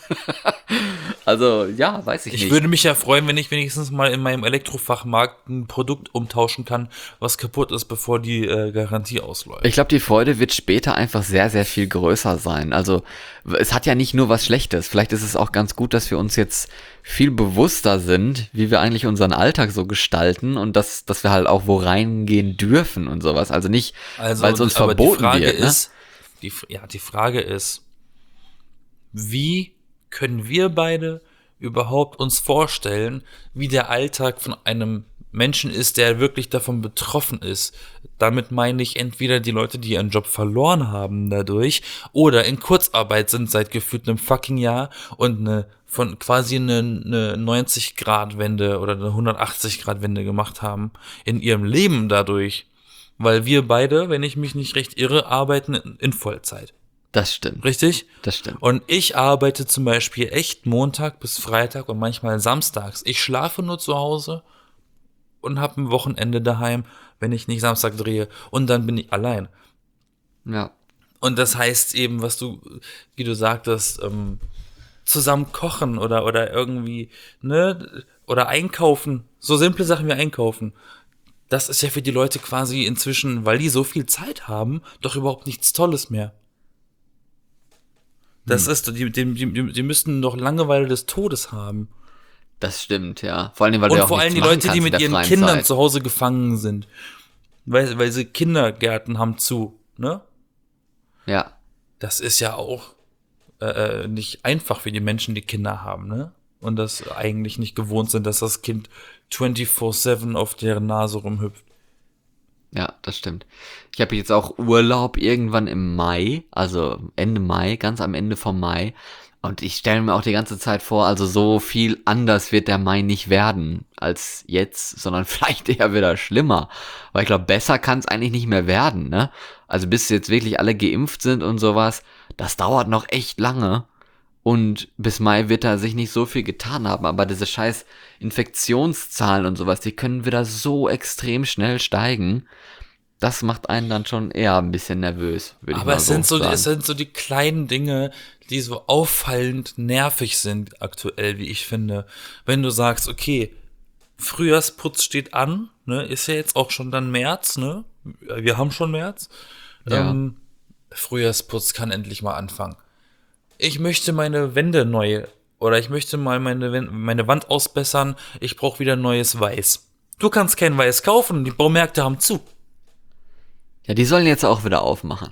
Also, ja, weiß ich, Ich nicht. würde mich ja freuen, wenn ich wenigstens mal in meinem Elektrofachmarkt ein Produkt umtauschen kann, was kaputt ist, bevor die äh, Garantie ausläuft. Ich glaube, die Freude wird später einfach sehr, sehr viel größer sein. Also es hat ja nicht nur was Schlechtes. Vielleicht ist es auch ganz gut, dass wir uns jetzt viel bewusster sind, wie wir eigentlich unseren Alltag so gestalten und dass, dass wir halt auch wo reingehen dürfen und sowas. Also nicht, Also, weil es uns aber verboten die Frage wird. Ne? ist, die, ja, die Frage ist, wie können wir beide überhaupt uns vorstellen, wie der Alltag von einem Menschen ist, der wirklich davon betroffen ist. Damit meine ich entweder die Leute, die ihren Job verloren haben dadurch oder in Kurzarbeit sind seit gefühlt einem fucking Jahr und eine von quasi eine, eine neunzig-Grad-Wende oder eine hundertachtzig-Grad-Wende gemacht haben in ihrem Leben dadurch. Weil wir beide, wenn ich mich nicht recht irre, arbeiten in, in Vollzeit. Das stimmt. Richtig? Das stimmt. Und ich arbeite zum Beispiel echt Montag bis Freitag und manchmal samstags. Ich schlafe nur zu Hause und habe ein Wochenende daheim, wenn ich nicht Samstag drehe. Und dann bin ich allein. Ja. Und das heißt eben, was du, wie du sagtest, ähm, zusammen kochen oder, oder irgendwie, ne, oder einkaufen. So simple Sachen wie einkaufen. Das ist ja für die Leute quasi inzwischen, weil die so viel Zeit haben, doch überhaupt nichts Tolles mehr. Das ist, die, die, die, die müssten doch Langeweile des Todes haben. Das stimmt, ja. Vor allem, weil du Und ja auch vor allem die nichts machen Leute, die kannst mit in der ihren freien Kindern Zeit. zu Hause gefangen sind. Weil, weil sie Kindergärten haben zu, ne? Ja. das ist ja auch äh, nicht einfach für die Menschen, die Kinder haben, ne? Und das eigentlich nicht gewohnt sind, dass das Kind vierundzwanzig sieben auf deren Nase rumhüpft. Ja, das stimmt. Ich habe jetzt auch Urlaub irgendwann im Mai, also Ende Mai, ganz am Ende vom Mai. Und ich stelle mir auch die ganze Zeit vor, also so viel anders wird der Mai nicht werden als jetzt, sondern vielleicht eher wieder schlimmer. Weil ich glaube, besser kann es eigentlich nicht mehr werden, ne? Also bis jetzt wirklich alle geimpft sind und sowas, das dauert noch echt lange. Und bis Mai wird da sich nicht so viel getan haben. Aber diese scheiß Infektionszahlen und sowas, die können wieder so extrem schnell steigen. Das macht einen dann schon eher ein bisschen nervös, würde ich mal Aber es sind so, sagen. es sind so die kleinen Dinge, die so auffallend nervig sind aktuell, wie ich finde. Wenn du sagst, okay, Frühjahrsputz steht an, ne, ist ja jetzt auch schon dann März, ne? Wir haben schon März. Ja. Ähm, Frühjahrsputz kann endlich mal anfangen. Ich möchte meine Wände neu, oder ich möchte mal meine, Wän- meine Wand ausbessern, ich brauche wieder neues Weiß. Du kannst kein Weiß kaufen, die Baumärkte haben zu. Ja, die sollen jetzt auch wieder aufmachen.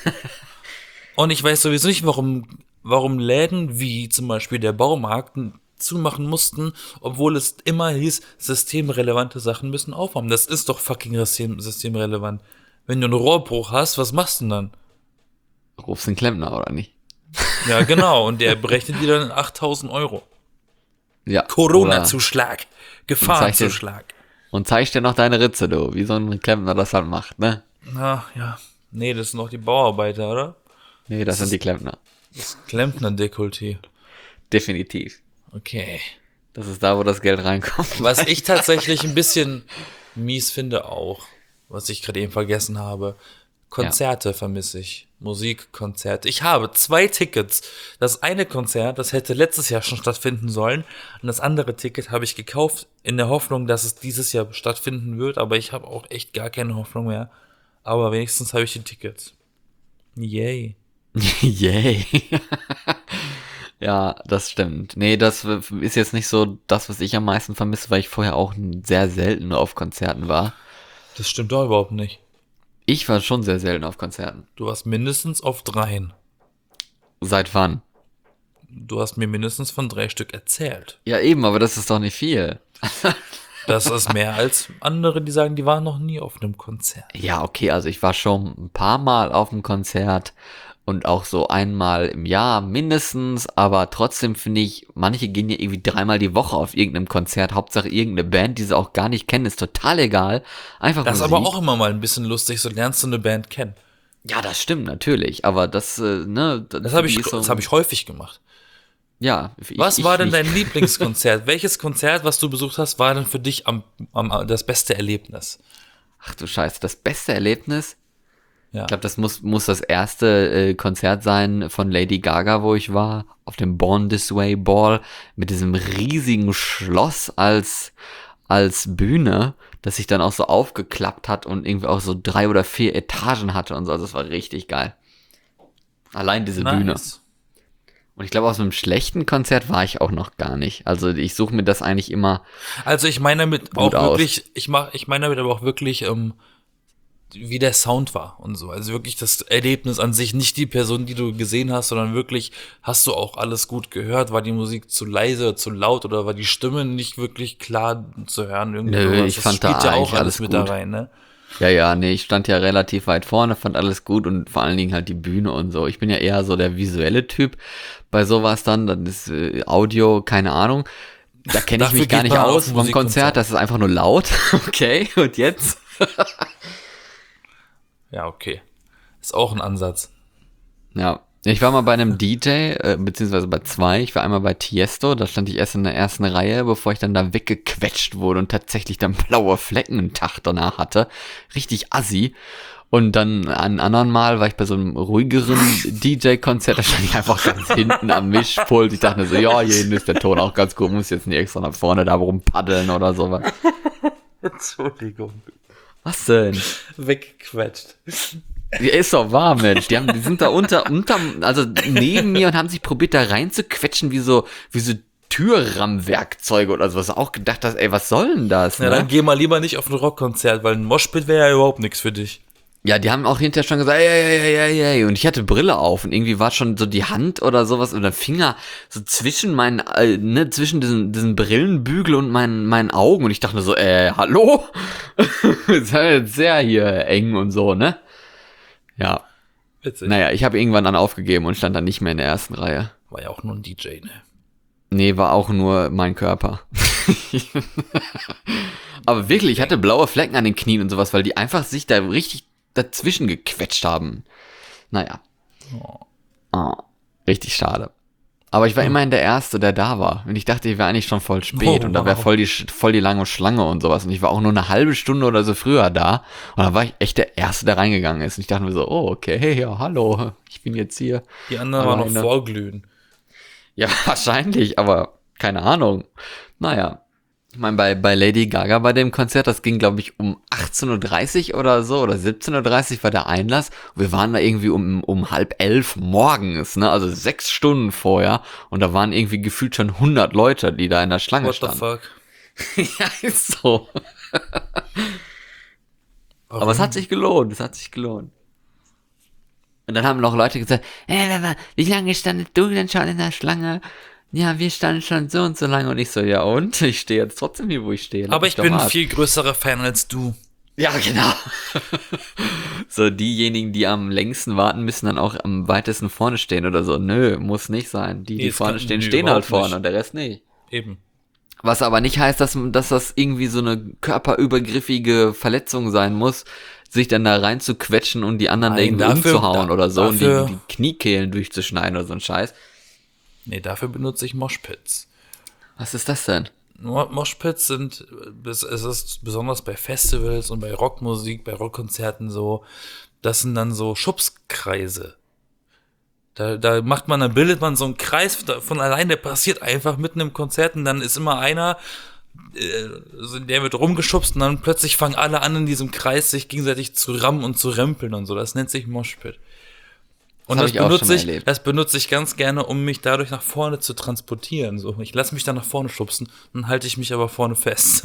Und ich weiß sowieso nicht, warum, warum Läden wie zum Beispiel der Baumarkt zumachen mussten, obwohl es immer hieß, systemrelevante Sachen müssen aufhaben. Das ist doch fucking system, systemrelevant. Wenn du einen Rohrbruch hast, was machst du denn dann? Rufst den Klempner, oder nicht? Ja, genau. Und der berechnet dir dann achttausend Euro. Ja. Corona-Zuschlag. Oder- Gefahrenzuschlag. Und zeigst dir noch deine Ritze, du. Wie so ein Klempner das halt macht, ne? Na, ja. Nee, das sind noch die Bauarbeiter, oder? Nee, das sind die Klempner. Das Klempner-Dekolleté. Definitiv. Okay. Das ist da, wo das Geld reinkommt. Was ich tatsächlich ein bisschen mies finde auch, was ich gerade eben vergessen habe, Konzerte vermisse ich. Musikkonzerte. Ich habe zwei Tickets. Das eine Konzert, das hätte letztes Jahr schon stattfinden sollen. Und das andere Ticket habe ich gekauft in der Hoffnung, dass es dieses Jahr stattfinden wird. Aber ich habe auch echt gar keine Hoffnung mehr. Aber wenigstens habe ich die Tickets. Yay. Yay. Ja, das stimmt. Nee, das ist jetzt nicht so das, was ich am meisten vermisse, weil ich vorher auch sehr selten auf Konzerten war. Das stimmt doch überhaupt nicht. Ich war schon sehr selten auf Konzerten. Du warst mindestens auf dreien. Seit wann? Du hast mir mindestens von drei Stück erzählt. Ja, eben, aber das ist doch nicht viel. Das ist mehr als andere, die sagen, die waren noch nie auf einem Konzert. Ja, okay, also ich war schon ein paar Mal auf dem Konzert und auch so einmal im Jahr mindestens, aber trotzdem finde ich, manche gehen ja irgendwie dreimal die Woche auf irgendeinem Konzert, Hauptsache irgendeine Band, die sie auch gar nicht kennen, ist total egal. Einfach Das ist Musik. aber auch immer mal ein bisschen lustig, so lernst du eine Band kennen. Ja, das stimmt natürlich, aber das, äh, ne, Das habe ich, die ist so- das hab ich häufig gemacht. Ja, ich, Was ich war denn nicht. dein Lieblingskonzert? Welches Konzert, was du besucht hast, war denn für dich am, am das beste Erlebnis? Ach du Scheiße, das beste Erlebnis? Ja. Ich glaube, das muss, muss das erste äh, Konzert sein von Lady Gaga, wo ich war, auf dem Born This Way Ball, mit diesem riesigen Schloss als, als Bühne, das sich dann auch so aufgeklappt hat und irgendwie auch so drei oder vier Etagen hatte und so. Also das war richtig geil. Allein diese Bühne. Und ich glaube, aus einem schlechten Konzert war ich auch noch gar nicht. Also ich suche mir das eigentlich immer. Also ich meine damit auch Gut aus. wirklich, ich mach, ich meine damit aber auch wirklich, ähm, wie der Sound war und so. Also wirklich das Erlebnis an sich, nicht die Person, die du gesehen hast, sondern wirklich, hast du auch alles gut gehört? War die Musik zu leise, zu laut oder war die Stimme nicht wirklich klar zu hören? Irgendwie Nö, sowas? ich Das fand da spielt ja auch eigentlich alles alles mit gut. da rein, ne? Ja, ja, nee, ich stand ja relativ weit vorne, fand alles gut und vor allen Dingen halt die Bühne und so. Ich bin ja eher so der visuelle Typ bei sowas dann. Dann ist äh, Audio, keine Ahnung. Da kenne ich Dafür mich gar geht nicht man auf aus ein vom Musikkonzert. Konzert. Das ist einfach nur laut. Okay, und jetzt? Ja, okay. Ist auch ein Ansatz. Ja, ich war mal bei einem D J, äh, beziehungsweise bei zwei. Ich war einmal bei Tiesto, da stand ich erst in der ersten Reihe, bevor ich dann da weggequetscht wurde und tatsächlich dann blaue Flecken einen Tag danach hatte. Richtig assi. Und dann ein anderen Mal war ich bei so einem ruhigeren D J-Konzert, da stand ich einfach ganz hinten am Mischpult. Ich dachte mir so, ja, hier hinten ist der Ton auch ganz gut, muss jetzt nicht extra nach vorne da rumpaddeln oder sowas. Entschuldigung. Was denn? Weggequetscht. Ja, ist doch wahr, Mensch. Die, haben, die sind da unter, unter, also neben mir und haben sich probiert, da reinzuquetschen, wie so, wie so Türrammwerkzeuge oder sowas. Auch gedacht, dass, ey, was soll denn das? Ja, Ne? dann geh mal lieber nicht auf ein Rockkonzert, weil ein Moshpit wäre ja überhaupt nichts für dich. Ja, die haben auch hinterher schon gesagt, ey, ey, ey, ey, ey. Und ich hatte Brille auf und irgendwie war schon so die Hand oder sowas oder Finger so zwischen meinen, äh, ne, zwischen diesen, diesen Brillenbügel und meinen, meinen Augen. Und ich dachte so, äh, hallo? Ist ja jetzt sehr hier eng und so, ne? Ja. Witzig. Naja, ich habe irgendwann dann aufgegeben und stand dann nicht mehr in der ersten Reihe. War ja auch nur ein D J, ne? Nee, war auch nur mein Körper. Aber wirklich, ich hatte blaue Flecken an den Knien und sowas, weil die einfach sich da richtig dazwischen gequetscht haben. Naja. Oh. Oh, richtig schade. Aber ich war Hm. immerhin der Erste, der da war. Und ich dachte, ich wäre eigentlich schon voll spät. Oh, und da wäre wow. voll die, voll die lange Schlange und sowas. Und ich war auch nur eine halbe Stunde oder so früher da. Und da war ich echt der Erste, der reingegangen ist. Und ich dachte mir so, oh, okay, ja, hallo, ich bin jetzt hier. Die anderen waren noch Alleine. vorglühen. Ja, wahrscheinlich, aber keine Ahnung. Naja. Ich meine, bei, bei Lady Gaga bei dem Konzert, das ging, glaube ich, um achtzehn Uhr dreißig oder so, oder siebzehn Uhr dreißig war der Einlass. Und wir waren da irgendwie um, um halb elf morgens, ne, also sechs Stunden vorher. Und da waren irgendwie gefühlt schon hundert Leute, die da in der Schlange What the standen. fuck? Ja, ist so. Warum? Aber es hat sich gelohnt, es hat sich gelohnt. Und dann haben noch Leute gesagt, äh, wie lange standest du denn schon in der Schlange? Ja, wir standen schon so und so lange. Und ich so, ja und? Ich stehe jetzt trotzdem hier, wo ich stehe. Leck Aber mich ich doch bin mal ein ab. viel größerer Fan als du. Ja, genau. So, diejenigen, die am längsten warten, müssen dann auch am weitesten vorne stehen oder so. Nö, muss nicht sein. Die, Nee, die das vorne kann- stehen, nee, stehen halt überhaupt vorne nicht. und der Rest nicht. Eben. Was aber nicht heißt, dass, dass das irgendwie so eine körperübergriffige Verletzung sein muss, sich dann da rein zu quetschen und die anderen Nein, irgendwie dafür- umzuhauen da- oder so dafür- und die, die Kniekehlen durchzuschneiden oder so ein Scheiß. Nee, dafür benutze ich Moshpits. Was ist das denn? Mo- Moshpits sind, es ist besonders bei Festivals und bei Rockmusik, bei Rockkonzerten so, das sind dann so Schubskreise. Da, da macht man, dann bildet man so einen Kreis da- von allein, der passiert einfach mitten im Konzert und dann ist immer einer, äh, so der wird rumgeschubst und dann plötzlich fangen alle an in diesem Kreis sich gegenseitig zu rammen und zu rempeln und so. Das nennt sich Moshpit. Und hab das, ich auch schon benutze mal ich, erlebt. das benutze ich ganz gerne, um mich dadurch nach vorne zu transportieren. So, ich lasse mich dann nach vorne schubsen, dann halte ich mich aber vorne fest.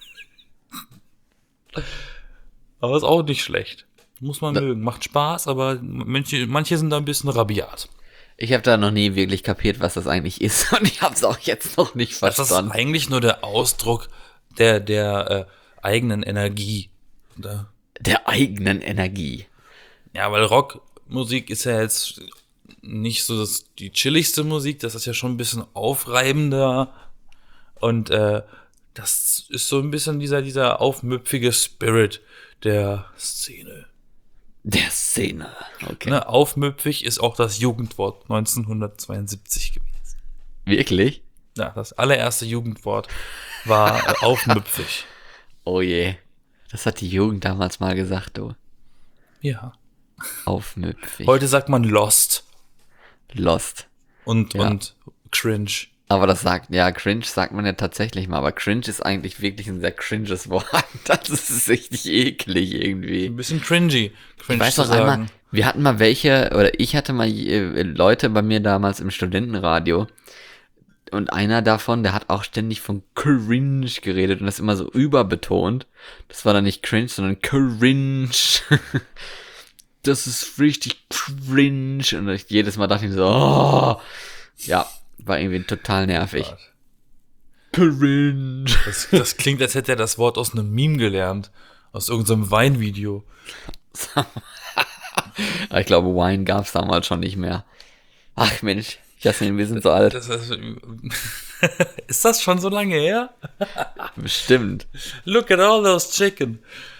Aber ist auch nicht schlecht. Muss man Da- mögen. Macht Spaß, aber manche, manche sind da ein bisschen rabiat. Ich habe da noch nie wirklich kapiert, was das eigentlich ist und ich habe es auch jetzt noch nicht Das ist verstanden. eigentlich nur der Ausdruck der, der äh, eigenen Energie. Da, Der eigenen Energie. ja, weil Rockmusik ist ja jetzt nicht so das, die chilligste Musik, das ist ja schon ein bisschen aufreibender und äh, das ist so ein bisschen dieser, dieser aufmüpfige Spirit der Szene. Der Szene. Okay. Ne, aufmüpfig ist auch das Jugendwort neunzehnhundertzweiundsiebzig gewesen. Wirklich? Ja, das allererste Jugendwort war äh, aufmüpfig. Oh je. Das hat die Jugend damals mal gesagt, du. Ja. Aufmüpfig. Heute sagt man lost Lost. und, Ja. und cringe. Aber das sagt, ja, cringe sagt man ja tatsächlich mal, aber cringe ist eigentlich wirklich ein sehr cringes Wort. Das ist richtig eklig irgendwie. Ein bisschen cringy. Cringe Ich weiß zu noch einmal, sagen. wir hatten mal welche, oder ich hatte mal äh, Leute bei mir damals im Studentenradio und einer davon, der hat auch ständig von cringe geredet und das immer so überbetont. Das war dann nicht cringe, sondern cringe. Das ist richtig cringe. Und ich, jedes Mal dachte ich so, oh. Ja, war irgendwie total nervig. Cringe. Das, das klingt, als hätte er das Wort aus einem Meme gelernt. Aus irgendeinem Weinvideo. Aber ich glaube, Wine gab's damals schon nicht mehr. Ach Mensch, Jasmin, wir sind so alt. Das ist, ist das schon so lange her? Bestimmt. Look at all those chicken.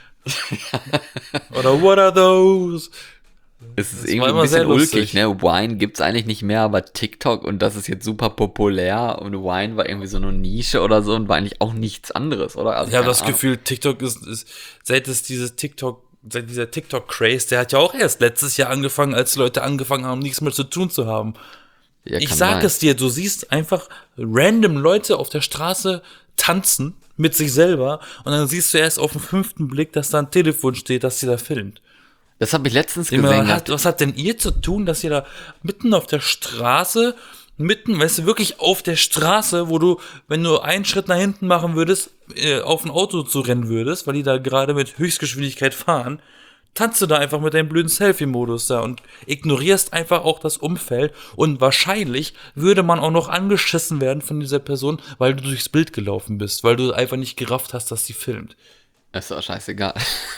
Oder what are those? Es ist Das irgendwie war ein immer sehr bisschen ulkig, lustig. ne? Wine gibt's eigentlich nicht mehr, aber TikTok und das ist jetzt super populär und Wine war irgendwie so eine Nische oder so und war eigentlich auch nichts anderes, oder? Also, Ich habe keine das Ahnung. Gefühl, TikTok ist, ist seit es dieses TikTok, seit dieser TikTok-Craze, der hat ja auch erst letztes Jahr angefangen, als die Leute angefangen haben, nichts mehr zu tun zu haben. Ja, Ich kann sag sein. es dir, du siehst einfach random Leute auf der Straße tanzen mit sich selber und dann siehst du erst auf den fünften Blick, dass da ein Telefon steht, das sie da filmt. Das habe ich letztens Immer, gesehen. hat, was hat denn ihr zu tun, dass ihr da mitten auf der Straße, mitten, weißt du, wirklich auf der Straße, wo du, wenn du einen Schritt nach hinten machen würdest, äh, auf ein Auto zu rennen würdest, weil die da gerade mit Höchstgeschwindigkeit fahren, tanzt du da einfach mit deinem blöden Selfie-Modus da und ignorierst einfach auch das Umfeld und wahrscheinlich würde man auch noch angeschissen werden von dieser Person, weil du durchs Bild gelaufen bist, weil du einfach nicht gerafft hast, dass sie filmt. Ist doch scheißegal.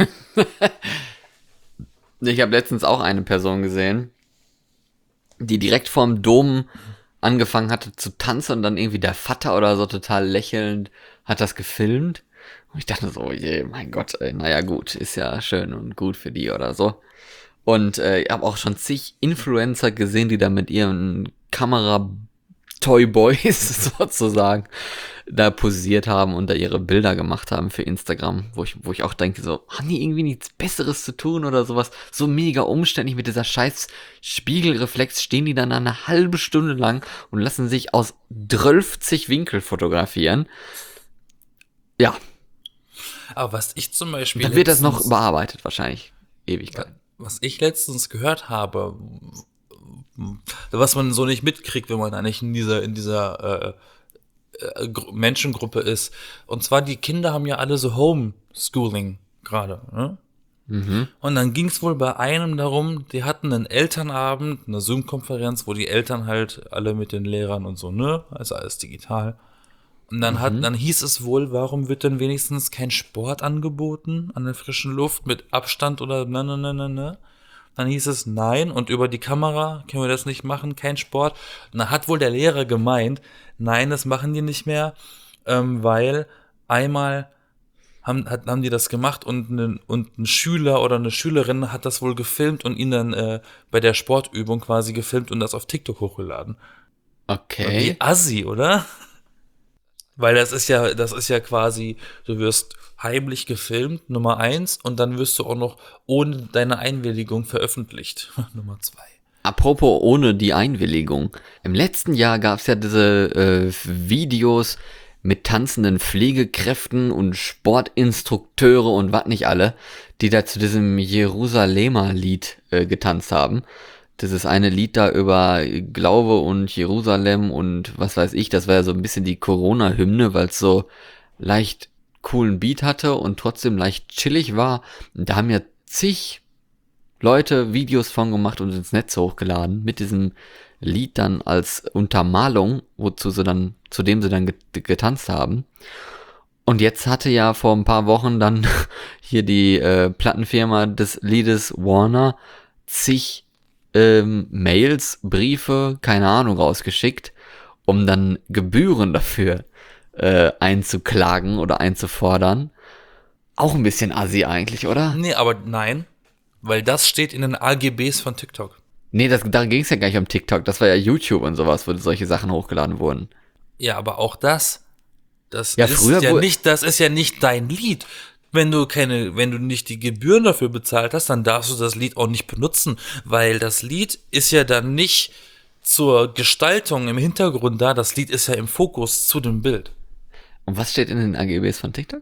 Ich habe letztens auch eine Person gesehen, die direkt vorm Dom angefangen hatte zu tanzen und dann irgendwie der Vater oder so total lächelnd hat das gefilmt. Und ich dachte so, oh je, mein Gott, ey, naja gut, ist ja schön und gut für die oder so. Und äh, ich habe auch schon zig Influencer gesehen, die da mit ihren Kamera-Toyboys sozusagen da posiert haben und da ihre Bilder gemacht haben für Instagram, wo ich, wo ich auch denke, so, haben die irgendwie nichts Besseres zu tun oder sowas? So mega umständlich mit dieser scheiß Spiegelreflex stehen die dann eine halbe Stunde lang und lassen sich aus zwölfzig Winkel fotografieren. Ja. Aber was ich zum Beispiel. Dann wird das noch bearbeitet wahrscheinlich. Ewigkeit. Was ich letztens gehört habe, was man so nicht mitkriegt, wenn man eigentlich in dieser, in dieser äh, Menschengruppe ist. Und zwar, die Kinder haben ja alle so Homeschooling gerade. Ne? Mhm. Und dann ging es wohl bei einem darum, die hatten einen Elternabend, eine Zoom-Konferenz, wo die Eltern halt alle mit den Lehrern und so, ne? Also alles digital. Und dann hat, mhm. dann hieß es wohl, warum wird denn wenigstens kein Sport angeboten an der frischen Luft mit Abstand oder ne, ne, ne, ne, ne? Dann hieß es nein und über die Kamera können wir das nicht machen, kein Sport. Und dann hat wohl der Lehrer gemeint, nein, das machen die nicht mehr, ähm, weil einmal haben, hat, haben die das gemacht und, ne, und ein Schüler oder eine Schülerin hat das wohl gefilmt und ihn dann äh, bei der Sportübung quasi gefilmt und das auf TikTok hochgeladen. Okay. Wie assi, oder? Weil das ist ja, das ist ja quasi, du wirst heimlich gefilmt, Nummer eins, und dann wirst du auch noch ohne deine Einwilligung veröffentlicht, Nummer zwei. Apropos ohne die Einwilligung. Im letzten Jahr gab es ja diese äh, Videos mit tanzenden Pflegekräften und Sportinstrukteure und was nicht alle, die da zu diesem Jerusalemer Lied äh, getanzt haben. Das ist eine Lied da über Glaube und Jerusalem und was weiß ich, das war ja so ein bisschen die Corona-Hymne, weil es so leicht coolen Beat hatte und trotzdem leicht chillig war. Und da haben ja zig Leute Videos von gemacht und ins Netz hochgeladen mit diesem Lied dann als Untermalung, wozu sie dann, zu dem sie dann get- getanzt haben. Und jetzt hatte ja vor ein paar Wochen dann hier die äh, Plattenfirma des Liedes Warner zig ähm, Mails, Briefe, keine Ahnung, rausgeschickt, um dann Gebühren dafür äh, einzuklagen oder einzufordern. Auch ein bisschen assi eigentlich, oder? Nee, aber nein, weil das steht in den A G Bs von TikTok. Nee, das, da ging es ja gar nicht um TikTok, das war ja YouTube und sowas, wo solche Sachen hochgeladen wurden. Ja, aber auch das, das Ja, ist früher ja wo- nicht, das ist ja nicht dein Lied. Wenn du keine, wenn du nicht die Gebühren dafür bezahlt hast, dann darfst du das Lied auch nicht benutzen, weil das Lied ist ja dann nicht zur Gestaltung im Hintergrund da, das Lied ist ja im Fokus zu dem Bild. Und was steht in den A G Bs von TikTok?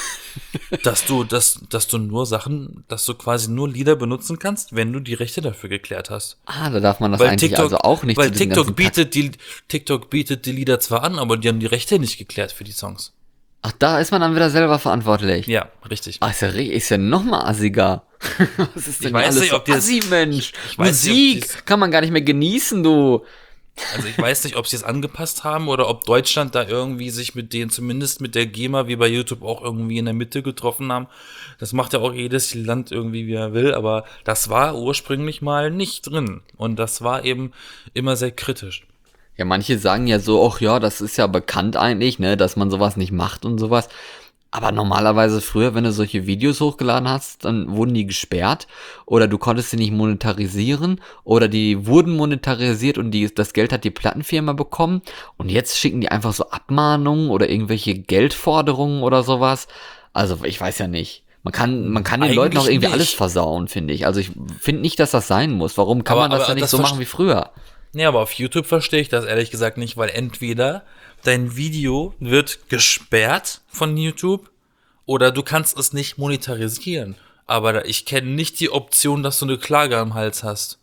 Dass du, dass, dass du nur Sachen, dass du quasi nur Lieder benutzen kannst, wenn du die Rechte dafür geklärt hast. Ah, da darf man das Weil eigentlich TikTok, also auch nicht weil zu diesem TikTok ganzen bietet die, TikTok bietet die Lieder zwar an, aber die haben die Rechte nicht geklärt für die Songs. Ach, da ist man dann wieder selber verantwortlich. Ja, richtig. Ach, ist ja, ri- ist ja noch mal assiger. Was ist denn Ich weiß alles nicht, so ob die das- assi, Mensch? ich weiß nicht, ob Musik die's- kann man gar nicht mehr genießen, du. Also ich weiß nicht, ob sie es angepasst haben oder ob Deutschland da irgendwie sich mit denen, zumindest mit der GEMA, wie bei YouTube auch irgendwie in der Mitte getroffen haben. Das macht ja auch jedes Land irgendwie, wie er will, aber das war ursprünglich mal nicht drin. Und das war eben immer sehr kritisch. Ja, manche sagen ja so, ach ja, das ist ja bekannt eigentlich, ne, dass man sowas nicht macht und sowas. Aber normalerweise früher, wenn du solche Videos hochgeladen hast, dann wurden die gesperrt oder du konntest sie nicht monetarisieren oder die wurden monetarisiert und die, das Geld hat die Plattenfirma bekommen und jetzt schicken die einfach so Abmahnungen oder irgendwelche Geldforderungen oder sowas. Also ich weiß ja nicht. Man kann, man kann den Eigentlich Leuten auch irgendwie nicht. alles versauen, finde ich. Also ich finde nicht, dass das sein muss. Warum kann Aber- man das aber ja nicht das so verst- machen wie früher? Nee, aber auf YouTube verstehe ich das ehrlich gesagt nicht, weil entweder dein Video wird gesperrt von YouTube oder du kannst es nicht monetarisieren. Aber da- ich kenne nicht die Option, dass du eine Klage am Hals hast.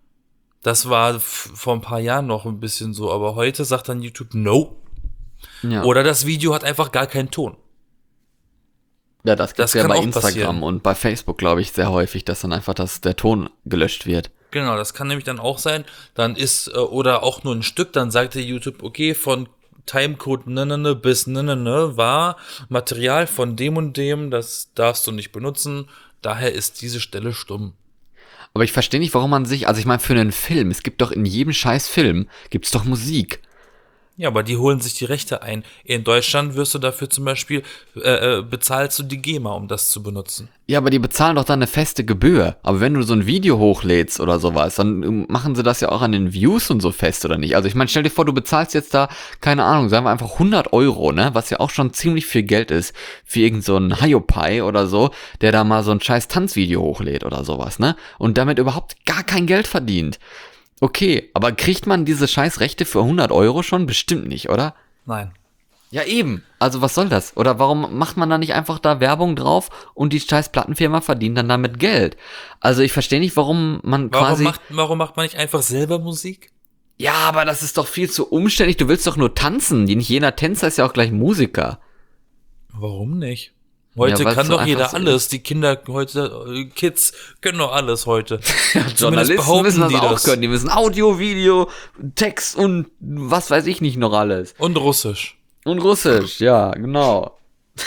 Das war f- vor ein paar Jahren noch ein bisschen so, aber heute sagt dann YouTube no. Ja. Oder das Video hat einfach gar keinen Ton. Ja, das gibt's Das ja kann bei auch Instagram passieren. und bei Facebook, glaube ich, sehr häufig, dass dann einfach das, der Ton gelöscht wird. Genau, das kann nämlich dann auch sein. Dann ist, äh, oder auch nur ein Stück, dann sagt der YouTube, okay, von Timecode ne, ne, ne bis ne, ne, ne war Material von dem und dem, das darfst du nicht benutzen. Daher ist diese Stelle stumm. Aber ich verstehe nicht, warum man sich, also ich meine, für einen Film, es gibt doch in jedem scheiß Film, gibt's doch Musik. Ja, aber die holen sich die Rechte ein. In Deutschland wirst du dafür zum Beispiel, äh, äh, bezahlst du die GEMA, um das zu benutzen. Ja, aber die bezahlen doch dann eine feste Gebühr. Aber wenn du so ein Video hochlädst oder sowas, dann ähm, machen sie das ja auch an den Views und so fest, oder nicht? Also ich meine, stell dir vor, du bezahlst jetzt da, keine Ahnung, sagen wir einfach hundert Euro, ne? Was ja auch schon ziemlich viel Geld ist für irgend so einen Hiopai oder so, der da mal so ein scheiß Tanzvideo hochlädt oder sowas, ne? Und damit überhaupt gar kein Geld verdient. Okay, aber kriegt man diese scheiß Rechte für hundert Euro schon? Bestimmt nicht, oder? Nein. Ja, eben. Also was soll das? Oder warum macht man da nicht einfach da Werbung drauf und die scheiß Plattenfirma verdient dann damit Geld? Also ich verstehe nicht, warum man Warum quasi... macht, warum macht man nicht einfach selber Musik? Ja, aber das ist doch viel zu umständlich. Du willst doch nur tanzen. Nicht jeder Tänzer ist ja auch gleich Musiker. Warum nicht? Heute Ja, weil's kann so doch jeder einfach so alles. Die Kinder heute, äh, Kids können doch alles heute. Zumindest Journalisten behaupten müssen das die auch das. können. Die müssen Audio, Video, Text und was weiß ich nicht noch alles. Und Russisch. Und Russisch, ja, genau.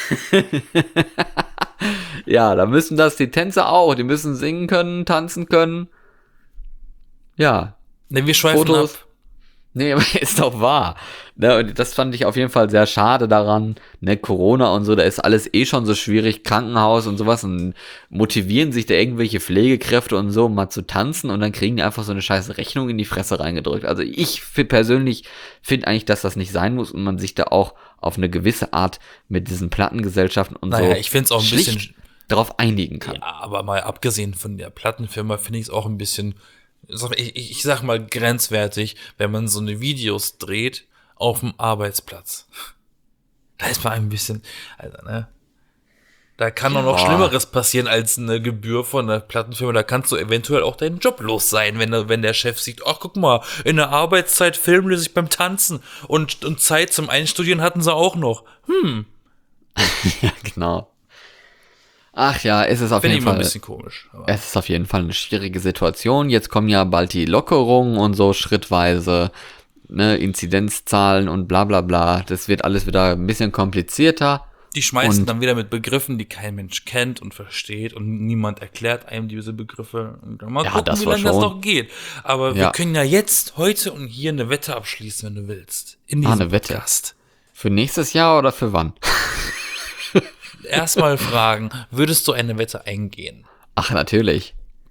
Ja, da müssen das die Tänzer auch. Die müssen singen können, tanzen können. Ja, Ne, wir schweifen Fotos. ab. nee, aber ist doch wahr. Ne, und das fand ich auf jeden Fall sehr schade daran. Ne, Corona und so, da ist alles eh schon so schwierig, Krankenhaus und sowas. Und motivieren sich da irgendwelche Pflegekräfte und so, um mal zu tanzen. Und dann kriegen die einfach so eine scheiß Rechnung in die Fresse reingedrückt. Also ich für persönlich finde eigentlich, dass das nicht sein muss. Und man sich da auch auf eine gewisse Art mit diesen Plattengesellschaften und Naja, so ich find's auch ein schlicht bisschen- darauf einigen kann. Ja, aber mal abgesehen von der Plattenfirma finde ich es auch ein bisschen, ich, ich, ich sag mal, grenzwertig, wenn man so eine Videos dreht auf dem Arbeitsplatz. Da ist man ein bisschen, also, ne? Da kann doch noch Ja. Schlimmeres passieren als eine Gebühr von einer Plattenfirma. Da kannst du eventuell auch deinen Job los sein, wenn, der- wenn der Chef sieht, ach, guck mal, in der Arbeitszeit filmen die sich beim Tanzen und, und Zeit zum Einstudieren hatten sie auch noch. Ja, genau. Ach ja, es ist auf Finde ich jeden immer ein Fall. bisschen komisch. Aber Es ist auf jeden Fall eine schwierige Situation. Jetzt kommen ja bald die Lockerungen und so schrittweise, ne, Inzidenzzahlen und bla bla bla. Das wird alles wieder ein bisschen komplizierter. die schmeißen und- dann wieder mit Begriffen, die kein Mensch kennt und versteht und niemand erklärt einem diese Begriffe. Und dann mal Ja, gucken, das wie war lange das schon. noch geht. Aber wir Ja. können ja jetzt, heute und hier eine Wette abschließen, wenn du willst. In Ah, diesem eine Wette. Podcast. Für nächstes Jahr oder für wann? Erstmal fragen, würdest du eine Wette eingehen? Ach, natürlich.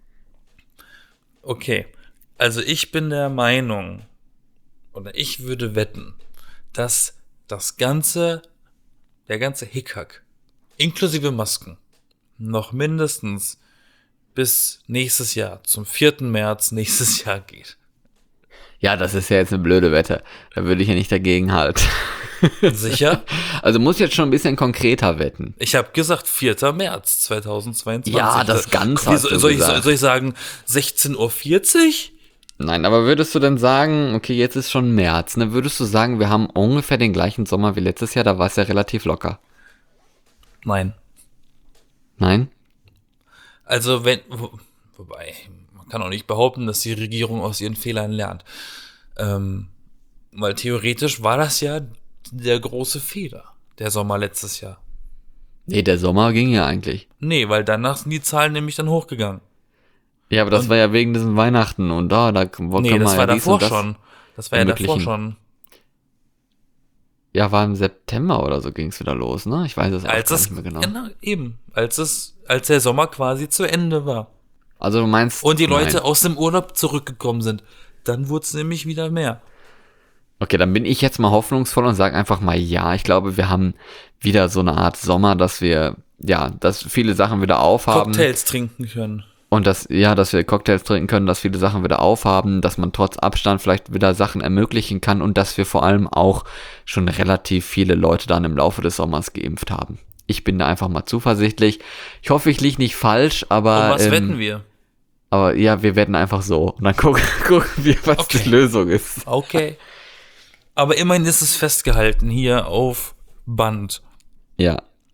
Okay, also ich bin der Meinung, oder ich würde wetten, dass das ganze, der ganze Hickhack, inklusive Masken, noch mindestens bis nächstes Jahr, zum vierten März nächstes Jahr geht. Ja, das ist ja jetzt eine blöde Wette. Da würde ich ja nicht dagegen halten. Sicher? Also muss jetzt schon ein bisschen konkreter wetten. Ich habe gesagt vierter März zweitausendzweiundzwanzig. Ja, das Ganze Wie, hast soll, du soll, ich, gesagt. soll ich sagen sechzehn Uhr vierzig? Nein, aber würdest du denn sagen, okay, jetzt ist schon März, ne? Würdest du sagen, wir haben ungefähr den gleichen Sommer wie letztes Jahr, da war es ja relativ locker. Nein. Nein? Also wenn, wo, wobei, man kann auch nicht behaupten, dass die Regierung aus ihren Fehlern lernt. Ähm, weil theoretisch war das ja der große Fehler, der Sommer letztes Jahr. Nee, der Sommer ging ja eigentlich. Nee, weil danach sind die Zahlen nämlich dann hochgegangen. Ja, aber das Und- war ja wegen diesen Weihnachten und da, da wo Nee, kann das man war ja dies davor und das. schon. Das war ja davor ermöglichen. schon. Ja, war im September oder so ging es wieder los, ne? Ich weiß es auch Als gar es, nicht mehr genau. genau, eben, als es, als der Sommer quasi zu Ende war. Also du meinst... Und die Leute nein. aus dem Urlaub zurückgekommen sind. Dann wurde es nämlich wieder mehr. Okay, dann bin ich jetzt mal hoffnungsvoll und sage einfach mal ja. Ich glaube, wir haben wieder so eine Art Sommer, dass wir, ja, dass viele Sachen wieder aufhaben. Cocktails trinken können. Und dass, ja, dass wir Cocktails trinken können, dass viele Sachen wieder aufhaben, dass man trotz Abstand vielleicht wieder Sachen ermöglichen kann und dass wir vor allem auch schon relativ viele Leute dann im Laufe des Sommers geimpft haben. Ich bin da einfach mal zuversichtlich. Ich hoffe, ich liege nicht falsch, aber... Und was ähm, wetten wir? Aber ja, wir wetten einfach so. Und dann gucken, gucken wir, was Okay. die Lösung ist. Okay. Aber immerhin ist es festgehalten hier auf Band. Ja.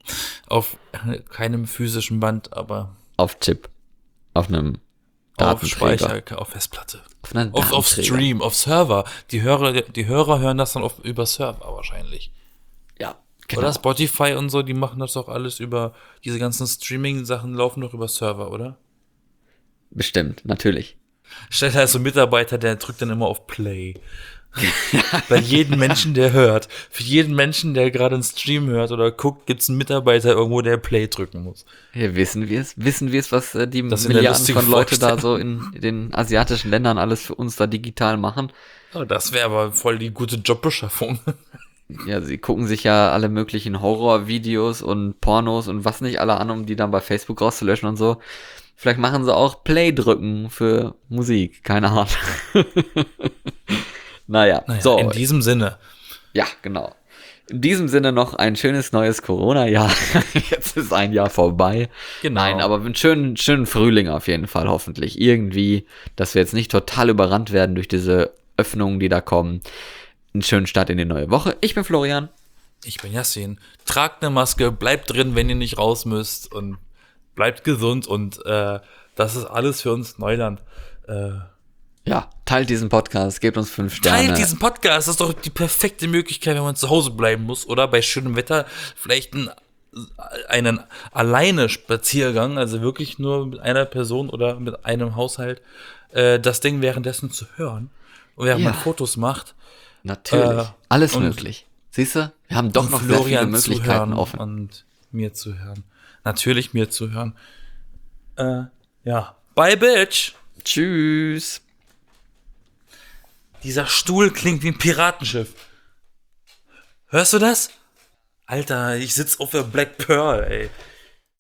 Auf äh, keinem physischen Band, aber Auf Chip. Auf einem auf Datenträger. Speicher, auf Festplatte. Auf, einem Auf, auf Datenträger. Stream, auf Server. Die Hörer, die Hörer hören das dann auf, über Server wahrscheinlich. Ja, genau. Oder Spotify und so, die machen das doch alles über, diese ganzen Streaming-Sachen laufen doch über Server, oder? Bestimmt, natürlich. Stell dir also einen Mitarbeiter, der drückt dann immer auf Play. Bei jedem Menschen, der hört. Für jeden Menschen, der gerade einen Stream hört oder guckt, gibt es einen Mitarbeiter irgendwo, der Play drücken muss. Ja, wissen wir es? Wissen wir es, was äh, die Das ist eine Milliarden lustige von Leute da Vorstellung. so in den asiatischen Ländern alles für uns da digital machen? Oh, das wäre aber voll die gute Jobbeschaffung. Ja, sie gucken sich ja alle möglichen Horrorvideos und Pornos und was nicht alle an, um die dann bei Facebook rauszulöschen und so. Vielleicht machen sie auch Play drücken für Musik, keine Ahnung. Naja, Naja, so, in diesem Sinne. ja, genau. In diesem Sinne noch ein schönes neues Corona-Jahr. Jetzt ist ein Jahr vorbei. Genau. Nein, aber einen schönen, schönen Frühling auf jeden Fall, hoffentlich. Irgendwie, dass wir jetzt nicht total überrannt werden durch diese Öffnungen, die da kommen. Einen schönen Start in die neue Woche. Ich bin Florian. Ich bin Yassin. Tragt eine Maske, bleibt drin, wenn ihr nicht raus müsst und bleibt gesund und äh, das ist alles für uns Neuland. Äh, Ja, teilt diesen Podcast, gebt uns fünf Sterne. Teilt diesen Podcast, das ist doch die perfekte Möglichkeit, wenn man zu Hause bleiben muss oder bei schönem Wetter vielleicht einen, einen alleine Spaziergang, also wirklich nur mit einer Person oder mit einem Haushalt, äh, das Ding währenddessen zu hören und während Ja. man Fotos macht. Natürlich, Äh, alles und- möglich. Siehst du, wir haben doch und noch sehr viele Florian Möglichkeiten zuhören offen. und mir zuhören. Natürlich mir zuhören. Äh, ja. Bye, Bitch! Tschüss. Dieser Stuhl klingt wie ein Piratenschiff. Hörst du das? Alter, ich sitz auf der Black Pearl, ey.